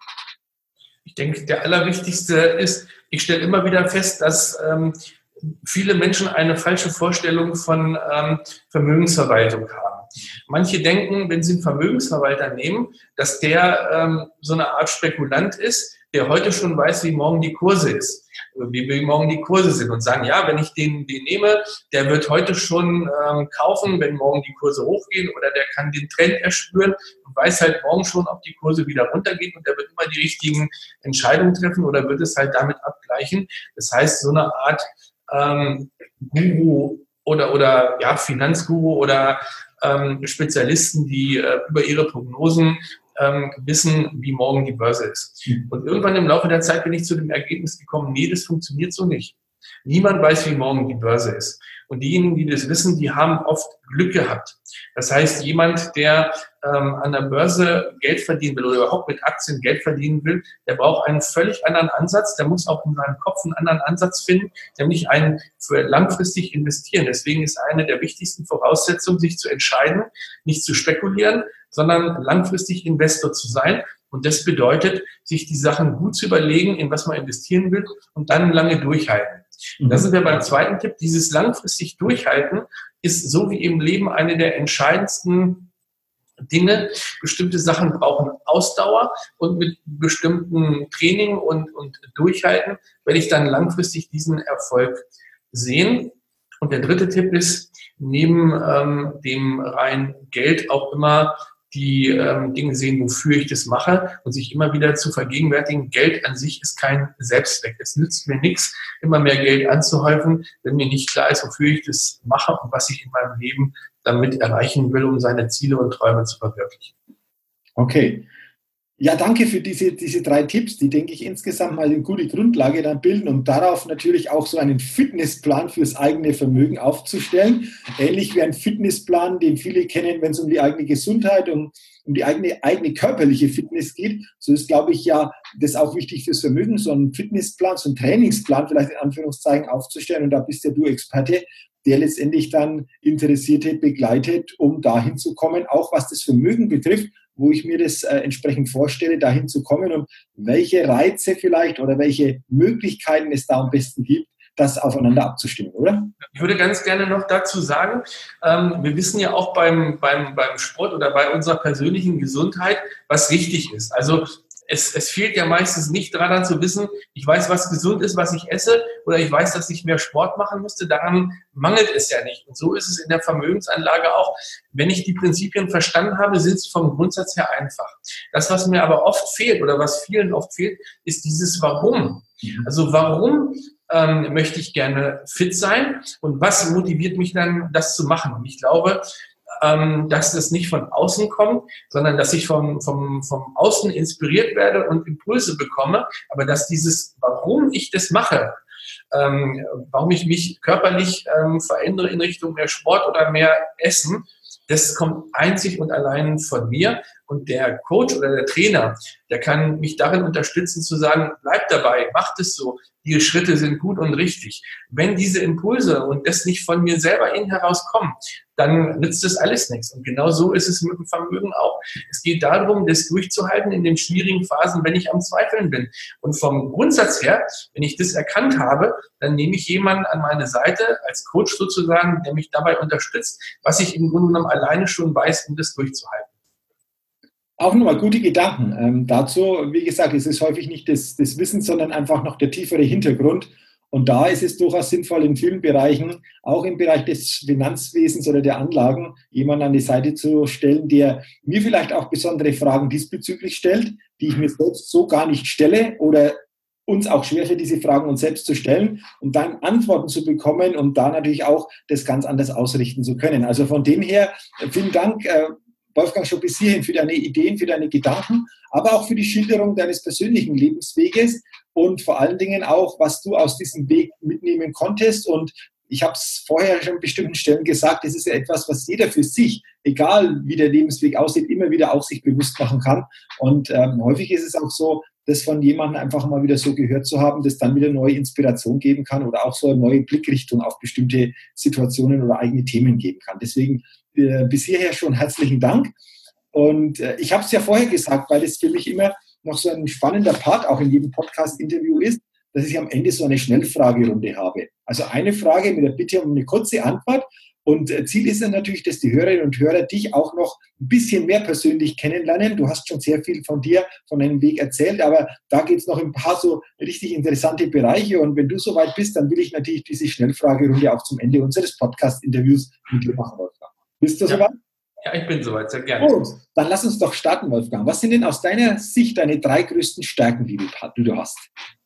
Ich denke, der allerwichtigste ist, ich stelle immer wieder fest, dass ähm, viele Menschen eine falsche Vorstellung von ähm, Vermögensverwaltung haben. Manche denken, wenn sie einen Vermögensverwalter nehmen, dass der ähm, so eine Art Spekulant ist, der heute schon weiß, wie morgen die Kurse ist, wie, wie morgen die Kurse sind und sagen, ja, wenn ich den, den nehme, der wird heute schon ähm, kaufen, wenn morgen die Kurse hochgehen, oder der kann den Trend erspüren und weiß halt morgen schon, ob die Kurse wieder runtergehen, und der wird immer die richtigen Entscheidungen treffen oder wird es halt damit abgleichen. Das heißt, so eine Art ähm, Guru oder, oder ja, Finanzguru oder ähm, Spezialisten, die äh, über ihre Prognosen ähm, wissen, wie morgen die Börse ist. Und irgendwann im Laufe der Zeit bin ich zu dem Ergebnis gekommen, nee, das funktioniert so nicht. Niemand weiß, wie morgen die Börse ist. Und diejenigen, die das wissen, die haben oft Glück gehabt. Das heißt, jemand, der ähm, an der Börse Geld verdienen will oder überhaupt mit Aktien Geld verdienen will, der braucht einen völlig anderen Ansatz. Der muss auch in seinem Kopf einen anderen Ansatz finden, nämlich einen für langfristig investieren. Deswegen ist eine der wichtigsten Voraussetzungen, sich zu entscheiden, nicht zu spekulieren, sondern langfristig Investor zu sein. Und das bedeutet, sich die Sachen gut zu überlegen, in was man investieren will, und dann lange durchhalten. Da sind wir beim zweiten Tipp. Dieses langfristig Durchhalten ist so wie im Leben eine der entscheidendsten Dinge. Bestimmte Sachen brauchen Ausdauer, und mit bestimmten Training und, und Durchhalten werde ich dann langfristig diesen Erfolg sehen. Und der dritte Tipp ist, neben ähm, dem rein Geld auch immer die ähm, Dinge sehen, wofür ich das mache, und sich immer wieder zu vergegenwärtigen, Geld an sich ist kein Selbstzweck. Es nützt mir nichts, immer mehr Geld anzuhäufen, wenn mir nicht klar ist, wofür ich das mache und was ich in meinem Leben damit erreichen will, um seine Ziele und Träume zu verwirklichen. Okay. Ja, danke für diese, diese drei Tipps, die, denke ich, insgesamt mal eine gute Grundlage dann bilden, um darauf natürlich auch so einen Fitnessplan fürs eigene Vermögen aufzustellen. Ähnlich wie ein Fitnessplan, den viele kennen, wenn es um die eigene Gesundheit, um, um die eigene, eigene körperliche Fitness geht. So ist, glaube ich, ja das auch wichtig fürs Vermögen, so einen Fitnessplan, so einen Trainingsplan vielleicht in Anführungszeichen aufzustellen. Und da bist ja du Experte, der letztendlich dann Interessierte begleitet, um dahin zu kommen, auch was das Vermögen betrifft, wo ich mir das äh, entsprechend vorstelle, dahin zu kommen und welche Reize vielleicht oder welche Möglichkeiten es da am besten gibt, das aufeinander abzustimmen, oder? Ich würde ganz gerne noch dazu sagen, ähm, wir wissen ja auch beim, beim, beim Sport oder bei unserer persönlichen Gesundheit, was richtig ist. Also es, es fehlt ja meistens nicht daran zu wissen, ich weiß, was gesund ist, was ich esse, oder ich weiß, dass ich mehr Sport machen müsste. Daran mangelt es ja nicht. Und so ist es in der Vermögensanlage auch. Wenn ich die Prinzipien verstanden habe, sind es vom Grundsatz her einfach. Das, was mir aber oft fehlt oder was vielen oft fehlt, ist dieses Warum. Also warum ähm, möchte ich gerne fit sein und was motiviert mich dann, das zu machen? Und ich glaube, ähm, dass das nicht von außen kommt, sondern dass ich vom, vom, vom Außen inspiriert werde und Impulse bekomme, aber dass dieses, warum ich das mache, ähm, warum ich mich körperlich ähm, verändere in Richtung mehr Sport oder mehr Essen, das kommt einzig und allein von mir. Und der Coach oder der Trainer, der kann mich darin unterstützen zu sagen, bleib dabei, mach das so, die Schritte sind gut und richtig. Wenn diese Impulse und das nicht von mir selber innen heraus kommen, dann nützt das alles nichts. Und genau so ist es mit dem Vermögen auch. Es geht darum, das durchzuhalten in den schwierigen Phasen, wenn ich am Zweifeln bin. Und vom Grundsatz her, wenn ich das erkannt habe, dann nehme ich jemanden an meine Seite, als Coach sozusagen, der mich dabei unterstützt, was ich im Grunde genommen alleine schon weiß, um das durchzuhalten. Auch nochmal gute Gedanken. Ähm, dazu, wie gesagt, es ist häufig nicht das, das Wissen, sondern einfach noch der tiefere Hintergrund. Und da ist es durchaus sinnvoll, in vielen Bereichen, auch im Bereich des Finanzwesens oder der Anlagen, jemanden an die Seite zu stellen, der mir vielleicht auch besondere Fragen diesbezüglich stellt, die ich mir selbst so gar nicht stelle oder uns auch schwerfällt, diese Fragen uns selbst zu stellen und dann Antworten zu bekommen und da natürlich auch das ganz anders ausrichten zu können. Also von dem her, vielen Dank, Wolfgang, schon bis hierhin für deine Ideen, für deine Gedanken, aber auch für die Schilderung deines persönlichen Lebensweges und vor allen Dingen auch, was du aus diesem Weg mitnehmen konntest. Und ich habe es vorher schon an bestimmten Stellen gesagt, das ist ja etwas, was jeder für sich, egal wie der Lebensweg aussieht, immer wieder auch sich bewusst machen kann. Und ähm, häufig ist es auch so, das von jemandem einfach mal wieder so gehört zu haben, das dann wieder neue Inspiration geben kann oder auch so eine neue Blickrichtung auf bestimmte Situationen oder eigene Themen geben kann. Deswegen äh, bis hierher schon herzlichen Dank. Und äh, ich habe es ja vorher gesagt, weil es für mich immer noch so ein spannender Part auch in jedem Podcast-Interview ist, dass ich am Ende so eine Schnellfragerunde habe. Also eine Frage mit der Bitte um eine kurze Antwort. Und Ziel ist dann natürlich, dass die Hörerinnen und Hörer dich auch noch ein bisschen mehr persönlich kennenlernen. Du hast schon sehr viel von dir, von deinem Weg erzählt, aber da geht es noch ein paar so richtig interessante Bereiche. Und wenn du soweit bist, dann will ich natürlich diese Schnellfragerunde auch zum Ende unseres Podcast-Interviews mit dir machen, Wolfgang. Bist du ja. soweit? Ja, ich bin soweit, sehr gerne. Gut, dann lass uns doch starten, Wolfgang. Was sind denn aus deiner Sicht deine drei größten Stärken, die du, die du hast?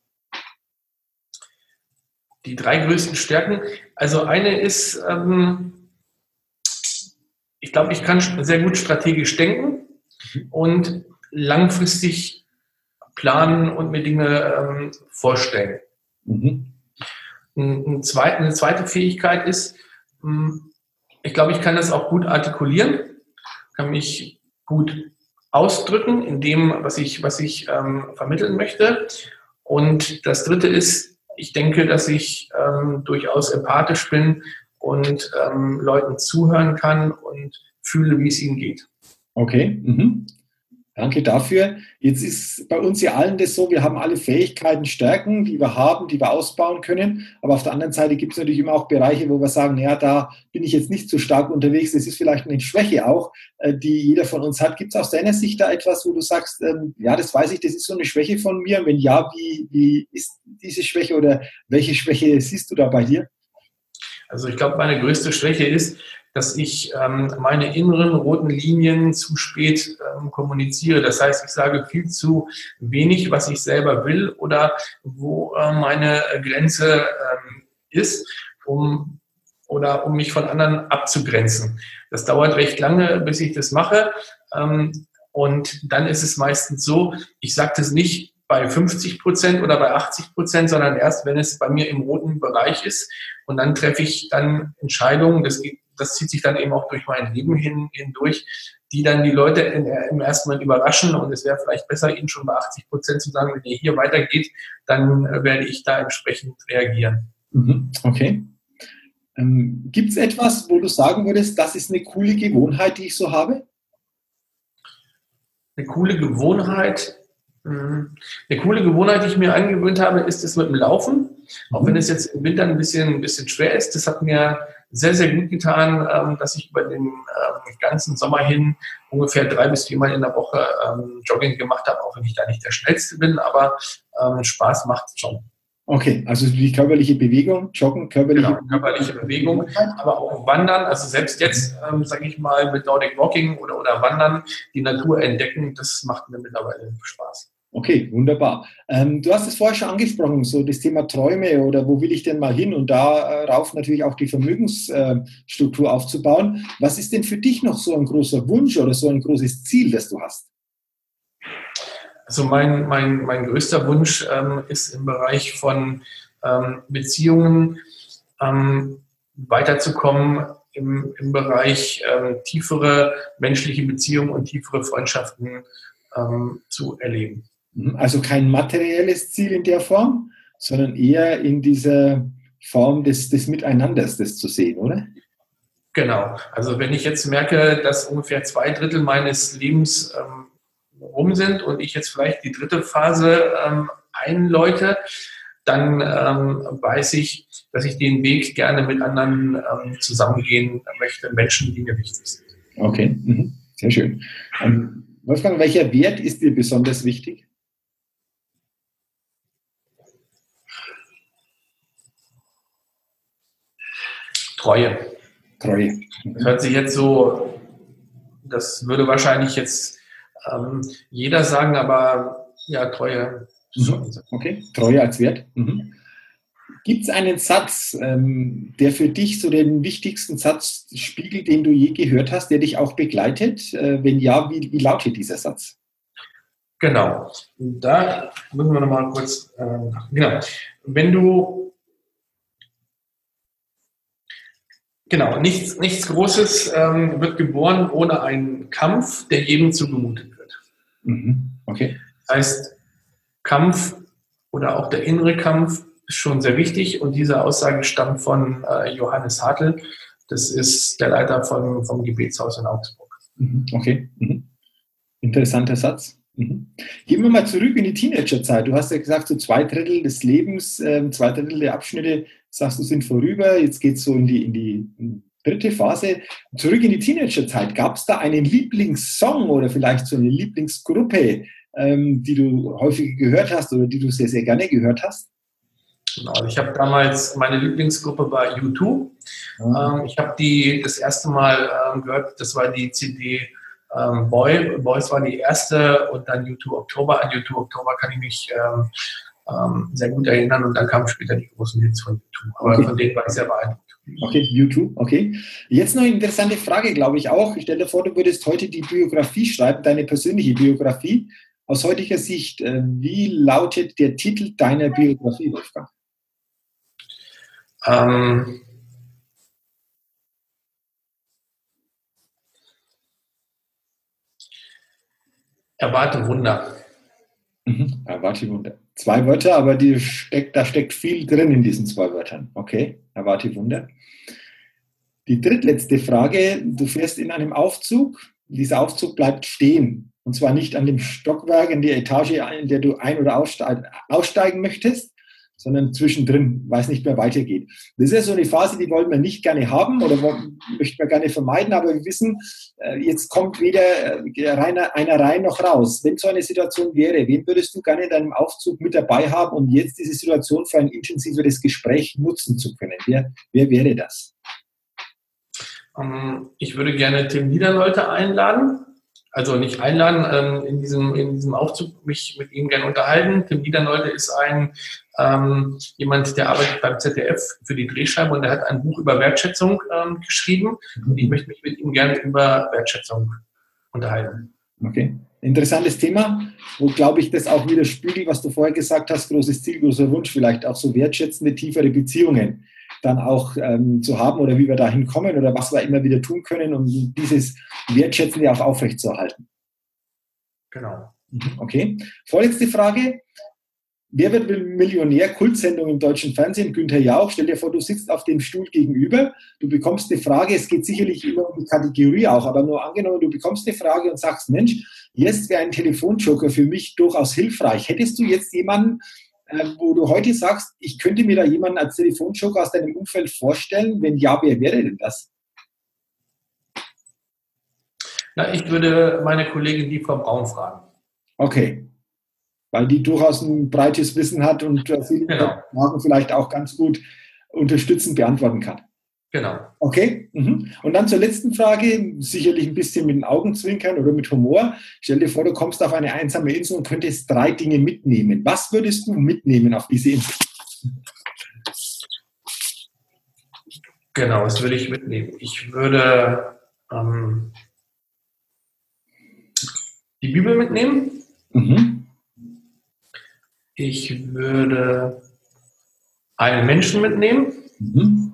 Die drei größten Stärken. Also eine ist, ähm, ich glaube, ich kann sehr gut strategisch denken und langfristig planen und mir Dinge ähm, vorstellen. Mhm. Ein zweit, eine zweite Fähigkeit ist, ähm, ich glaube, ich kann das auch gut artikulieren, kann mich gut ausdrücken in dem, was ich, was ich ähm, vermitteln möchte. Und das dritte ist, ich denke, dass ich ähm, durchaus empathisch bin und ähm, Leuten zuhören kann und fühle, wie es ihnen geht. Okay, mhm. Danke dafür. Jetzt ist bei uns ja allen das so, wir haben alle Fähigkeiten, Stärken, die wir haben, die wir ausbauen können. Aber auf der anderen Seite gibt es natürlich immer auch Bereiche, wo wir sagen, ja, da bin ich jetzt nicht so stark unterwegs. Das ist vielleicht eine Schwäche auch, die jeder von uns hat. Gibt es aus deiner Sicht da etwas, wo du sagst, ähm, ja, das weiß ich, das ist so eine Schwäche von mir? Und wenn ja, wie, wie ist diese Schwäche oder welche Schwäche siehst du da bei dir? Also ich glaube, meine größte Schwäche ist, dass ich ähm, meine inneren roten Linien zu spät ähm, kommuniziere. Das heißt, ich sage viel zu wenig, was ich selber will oder wo äh, meine Grenze ähm, ist, um oder um mich von anderen abzugrenzen. Das dauert recht lange, bis ich das mache. Ähm, Und dann ist es meistens so, ich sage das nicht bei fünfzig Prozent oder bei achtzig Prozent, sondern erst, wenn es bei mir im roten Bereich ist. Und dann treffe ich dann Entscheidungen, das, geht, das zieht sich dann eben auch durch mein Leben hin, hindurch, die dann die Leute in, im ersten Mal überraschen. Und es wäre vielleicht besser, ihnen schon bei achtzig Prozent zu sagen, wenn ihr hier weitergeht, dann werde ich da entsprechend reagieren. Okay. Ähm, gibt es etwas, wo du sagen würdest, das ist eine coole Gewohnheit, die ich so habe? Eine coole Gewohnheit, eine coole Gewohnheit, die ich mir angewöhnt habe, ist das mit dem Laufen. Auch wenn es jetzt im Winter ein bisschen, ein bisschen schwer ist. Das hat mir sehr, sehr gut getan, dass ich über den ganzen Sommer hin ungefähr drei bis viermal in der Woche Jogging gemacht habe, auch wenn ich da nicht der Schnellste bin, aber Spaß macht es schon. Okay, also die körperliche Bewegung, Joggen, körperliche, genau, körperliche Bewegung, aber auch Wandern, also selbst jetzt, ähm, sage ich mal, mit Nordic Walking oder, oder Wandern, die Natur entdecken, das macht mir mittlerweile Spaß. Okay, wunderbar. Ähm, du hast es vorher schon angesprochen, so das Thema Träume oder wo will ich denn mal hin und darauf natürlich auch die Vermögensstruktur aufzubauen. Was ist denn für dich noch so ein großer Wunsch oder so ein großes Ziel, das du hast? Also mein, mein, mein größter Wunsch ähm, ist im Bereich von ähm, Beziehungen ähm, weiterzukommen, im, im Bereich ähm, tiefere menschliche Beziehungen und tiefere Freundschaften ähm, zu erleben. Also kein materielles Ziel in der Form, sondern eher in dieser Form des, des Miteinanders, das zu sehen, oder? Genau. Also wenn ich jetzt merke, dass ungefähr zwei Drittel meines Lebens ähm, rum sind und ich jetzt vielleicht die dritte Phase ähm, einläute, dann ähm, weiß ich, dass ich den Weg gerne mit anderen ähm, zusammengehen möchte, Menschen, die mir wichtig sind. Okay, mhm. Sehr schön. Ähm, Wolfgang, welcher Wert ist dir besonders wichtig? Treue. Treue. Das hört sich jetzt so, das würde wahrscheinlich jetzt ähm, jeder sagen, aber ja, Treue. Mhm. Okay, Treue als Wert. Mhm. Gibt es einen Satz, ähm, der für dich so den wichtigsten Satz spiegelt, den du je gehört hast, der dich auch begleitet? Äh, wenn ja, wie, wie lautet dieser Satz? Genau. Da müssen wir nochmal kurz, äh, genau. Wenn du Genau, nichts, nichts Großes ähm, wird geboren ohne einen Kampf, der jedem zugemutet wird. Mhm. Okay. Das heißt, Kampf oder auch der innere Kampf ist schon sehr wichtig und diese Aussage stammt von äh, Johannes Hartl. Das ist der Leiter von, vom Gebetshaus in Augsburg. Mhm. Okay. Mhm. Interessanter Satz. Mhm. Gehen wir mal zurück in die Teenagerzeit. Du hast ja gesagt, so zwei Drittel des Lebens, äh, zwei Drittel der Abschnitte, sagst du, sind vorüber. Jetzt geht es so in die, in die dritte Phase. Zurück in die Teenagerzeit. Gab es da einen Lieblingssong oder vielleicht so eine Lieblingsgruppe, ähm, die du häufig gehört hast oder die du sehr, sehr gerne gehört hast? Genau, ich habe damals, meine Lieblingsgruppe war U zwei. Mhm. Ähm, ich habe die das erste Mal ähm, gehört, das war die C D ähm, Boy. Boys war die erste und dann U zwei Oktober. An U zwei Oktober kann ich mich ähm, ähm, sehr gut erinnern und dann kamen später die großen Hits von U zwei. Aber okay. Von denen war ich sehr beeindruckt. Okay, U zwei, okay. Jetzt noch eine interessante Frage, glaube ich auch. Ich stelle dir vor, du würdest heute die Biografie schreiben, deine persönliche Biografie. Aus heutiger Sicht, äh, wie lautet der Titel deiner Biografie, Wolfgang? Ähm, Erwarte Wunder. Mhm. Erwarte Wunder. Zwei Wörter, aber die steckt, da steckt viel drin in diesen zwei Wörtern. Okay, erwarte Wunder. Die drittletzte Frage. Du fährst in einem Aufzug. Dieser Aufzug bleibt stehen. Und zwar nicht an dem Stockwerk, in der Etage, in der du ein- oder aussteigen möchtest, sondern zwischendrin, weil es nicht mehr weitergeht. Das ist ja so eine Phase, die wollen wir nicht gerne haben oder möchten wir gerne vermeiden, aber wir wissen, jetzt kommt weder einer rein noch raus. Wenn so eine Situation wäre, wen würdest du gerne in deinem Aufzug mit dabei haben, um jetzt diese Situation für ein intensiveres Gespräch nutzen zu können? Wer, wer wäre das? Ich würde gerne Tim Niederleute einladen. Also nicht einladen, ähm, in, diesem, in diesem Aufzug mich mit ihm gerne unterhalten. Tim Niederleute ist ein ähm, jemand, der arbeitet beim Z D F für die Drehscheibe und der hat ein Buch über Wertschätzung ähm, geschrieben. Und ich möchte mich mit ihm gerne über Wertschätzung unterhalten. Okay. Interessantes Thema, wo, glaube ich, das auch widerspiegelt, was du vorher gesagt hast, großes Ziel, großer Wunsch, vielleicht auch so wertschätzende, tiefere Beziehungen dann auch ähm, zu haben oder wie wir dahin kommen oder was wir immer wieder tun können, um dieses Wertschätzende auch aufrechtzuerhalten. Genau. Okay. Vorletzte Frage. Wer wird Millionär? Kultsendung im deutschen Fernsehen, Günther Jauch. Stell dir vor, du sitzt auf dem Stuhl gegenüber, du bekommst eine Frage, es geht sicherlich immer um die Kategorie auch, aber nur angenommen, du bekommst eine Frage und sagst, Mensch, jetzt wäre ein Telefonjoker für mich durchaus hilfreich. Hättest du jetzt jemanden, äh, wo du heute sagst, ich könnte mir da jemanden als Telefonjoker aus deinem Umfeld vorstellen? Wenn ja, wer wäre denn das? Na, ich würde meine Kollegin, die Frau Braun, fragen. Okay. Weil die durchaus ein breites Wissen hat und viele genau. Fragen vielleicht auch ganz gut unterstützend beantworten kann. Genau. Okay. Mhm. Und dann zur letzten Frage, sicherlich ein bisschen mit den Augenzwinkern oder mit Humor. Stell dir vor, du kommst auf eine einsame Insel und könntest drei Dinge mitnehmen. Was würdest du mitnehmen auf diese Insel? Genau, was würde ich mitnehmen? Ich würde ähm, die Bibel mitnehmen. Mhm. Ich würde einen Menschen mitnehmen. Mhm.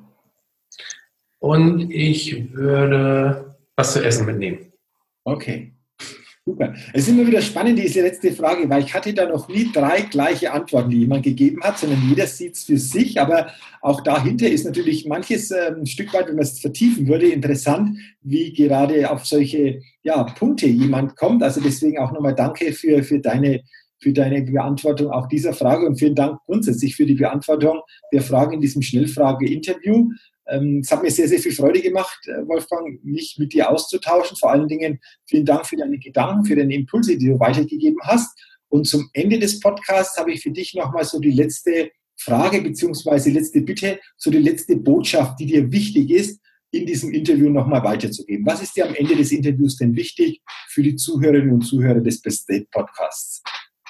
Und ich würde was zu essen mitnehmen. Okay, super. Es ist immer wieder spannend, diese letzte Frage, weil ich hatte da noch nie drei gleiche Antworten, die jemand gegeben hat, sondern jeder sieht es für sich. Aber auch dahinter ist natürlich manches äh, ein Stück weit, wenn man es vertiefen würde, interessant, wie gerade auf solche ja, Punkte jemand kommt. Also deswegen auch nochmal danke für, für deine für deine Beantwortung auch dieser Frage und vielen Dank grundsätzlich für die Beantwortung der Fragen in diesem Schnellfrage-Interview. Es hat mir sehr, sehr viel Freude gemacht, Wolfgang, mich mit dir auszutauschen. Vor allen Dingen vielen Dank für deine Gedanken, für deine Impulse, die du weitergegeben hast. Und zum Ende des Podcasts habe ich für dich nochmal so die letzte Frage beziehungsweise letzte Bitte, so die letzte Botschaft, die dir wichtig ist, in diesem Interview nochmal weiterzugeben. Was ist dir am Ende des Interviews denn wichtig für die Zuhörerinnen und Zuhörer des Best Date Podcasts?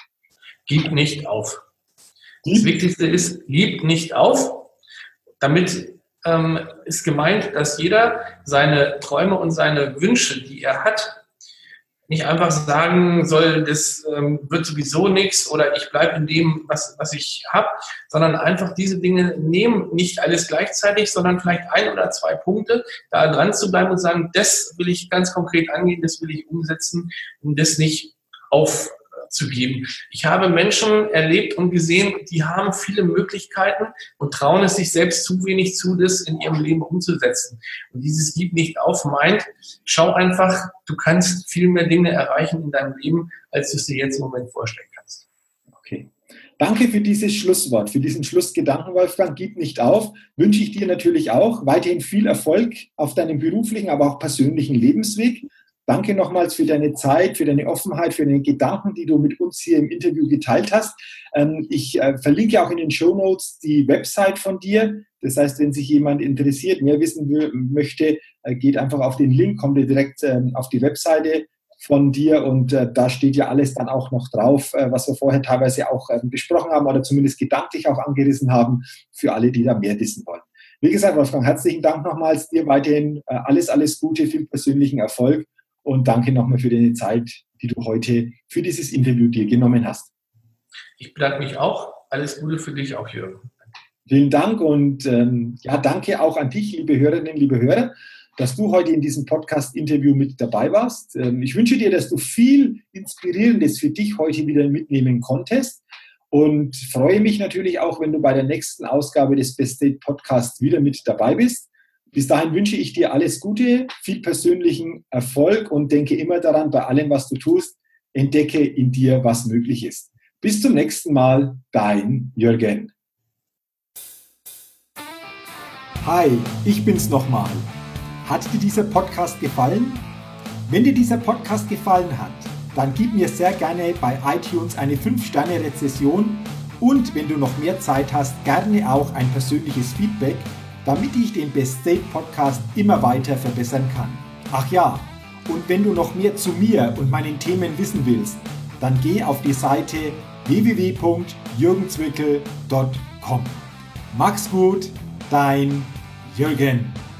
Gib nicht auf. Das Wichtigste ist, gib nicht auf. Damit ähm, ist gemeint, dass jeder seine Träume und seine Wünsche, die er hat, nicht einfach sagen soll, das ähm, wird sowieso nichts oder ich bleibe in dem, was, was ich habe, sondern einfach diese Dinge nehmen, nicht alles gleichzeitig, sondern vielleicht ein oder zwei Punkte, da dran zu bleiben und sagen, das will ich ganz konkret angehen, das will ich umsetzen, um das nicht auf zu geben. Ich habe Menschen erlebt und gesehen, die haben viele Möglichkeiten und trauen es sich selbst zu wenig zu, das in ihrem Leben umzusetzen. Und dieses Gib nicht auf meint, schau einfach, du kannst viel mehr Dinge erreichen in deinem Leben, als du es dir jetzt im Moment vorstellen kannst. Okay. Danke für dieses Schlusswort, für diesen Schlussgedanken, Wolfgang. Gib nicht auf. Wünsche ich dir natürlich auch weiterhin viel Erfolg auf deinem beruflichen, aber auch persönlichen Lebensweg. Danke nochmals für deine Zeit, für deine Offenheit, für deine Gedanken, die du mit uns hier im Interview geteilt hast. Ich verlinke auch in den Shownotes die Website von dir. Das heißt, wenn sich jemand interessiert, mehr wissen möchte, geht einfach auf den Link, kommt ihr direkt auf die Webseite von dir und da steht ja alles dann auch noch drauf, was wir vorher teilweise auch besprochen haben oder zumindest gedanklich auch angerissen haben, für alle, die da mehr wissen wollen. Wie gesagt, Wolfgang, herzlichen Dank nochmals. Dir weiterhin alles, alles Gute, viel persönlichen Erfolg. Und danke nochmal für deine Zeit, die du heute für dieses Interview dir genommen hast. Ich bedanke mich auch. Alles Gute für dich auch, Jürgen. Vielen Dank und ähm, ja, danke auch an dich, liebe Hörerinnen, liebe Hörer, dass du heute in diesem Podcast-Interview mit dabei warst. Ähm, ich wünsche dir, dass du viel Inspirierendes für dich heute wieder mitnehmen konntest und freue mich natürlich auch, wenn du bei der nächsten Ausgabe des Best Date Podcasts wieder mit dabei bist. Bis dahin wünsche ich dir alles Gute, viel persönlichen Erfolg und denke immer daran, bei allem, was du tust, entdecke in dir, was möglich ist. Bis zum nächsten Mal, dein Jürgen. Hi, ich bin's nochmal. Hat dir dieser Podcast gefallen? Wenn dir dieser Podcast gefallen hat, dann gib mir sehr gerne bei iTunes eine fünf Sterne Rezession und wenn du noch mehr Zeit hast, gerne auch ein persönliches Feedback, damit ich den Best Date Podcast immer weiter verbessern kann. Ach ja, und wenn du noch mehr zu mir und meinen Themen wissen willst, dann geh auf die Seite w w w punkt jürgen zwickel punkt com. Mach's gut, dein Jürgen.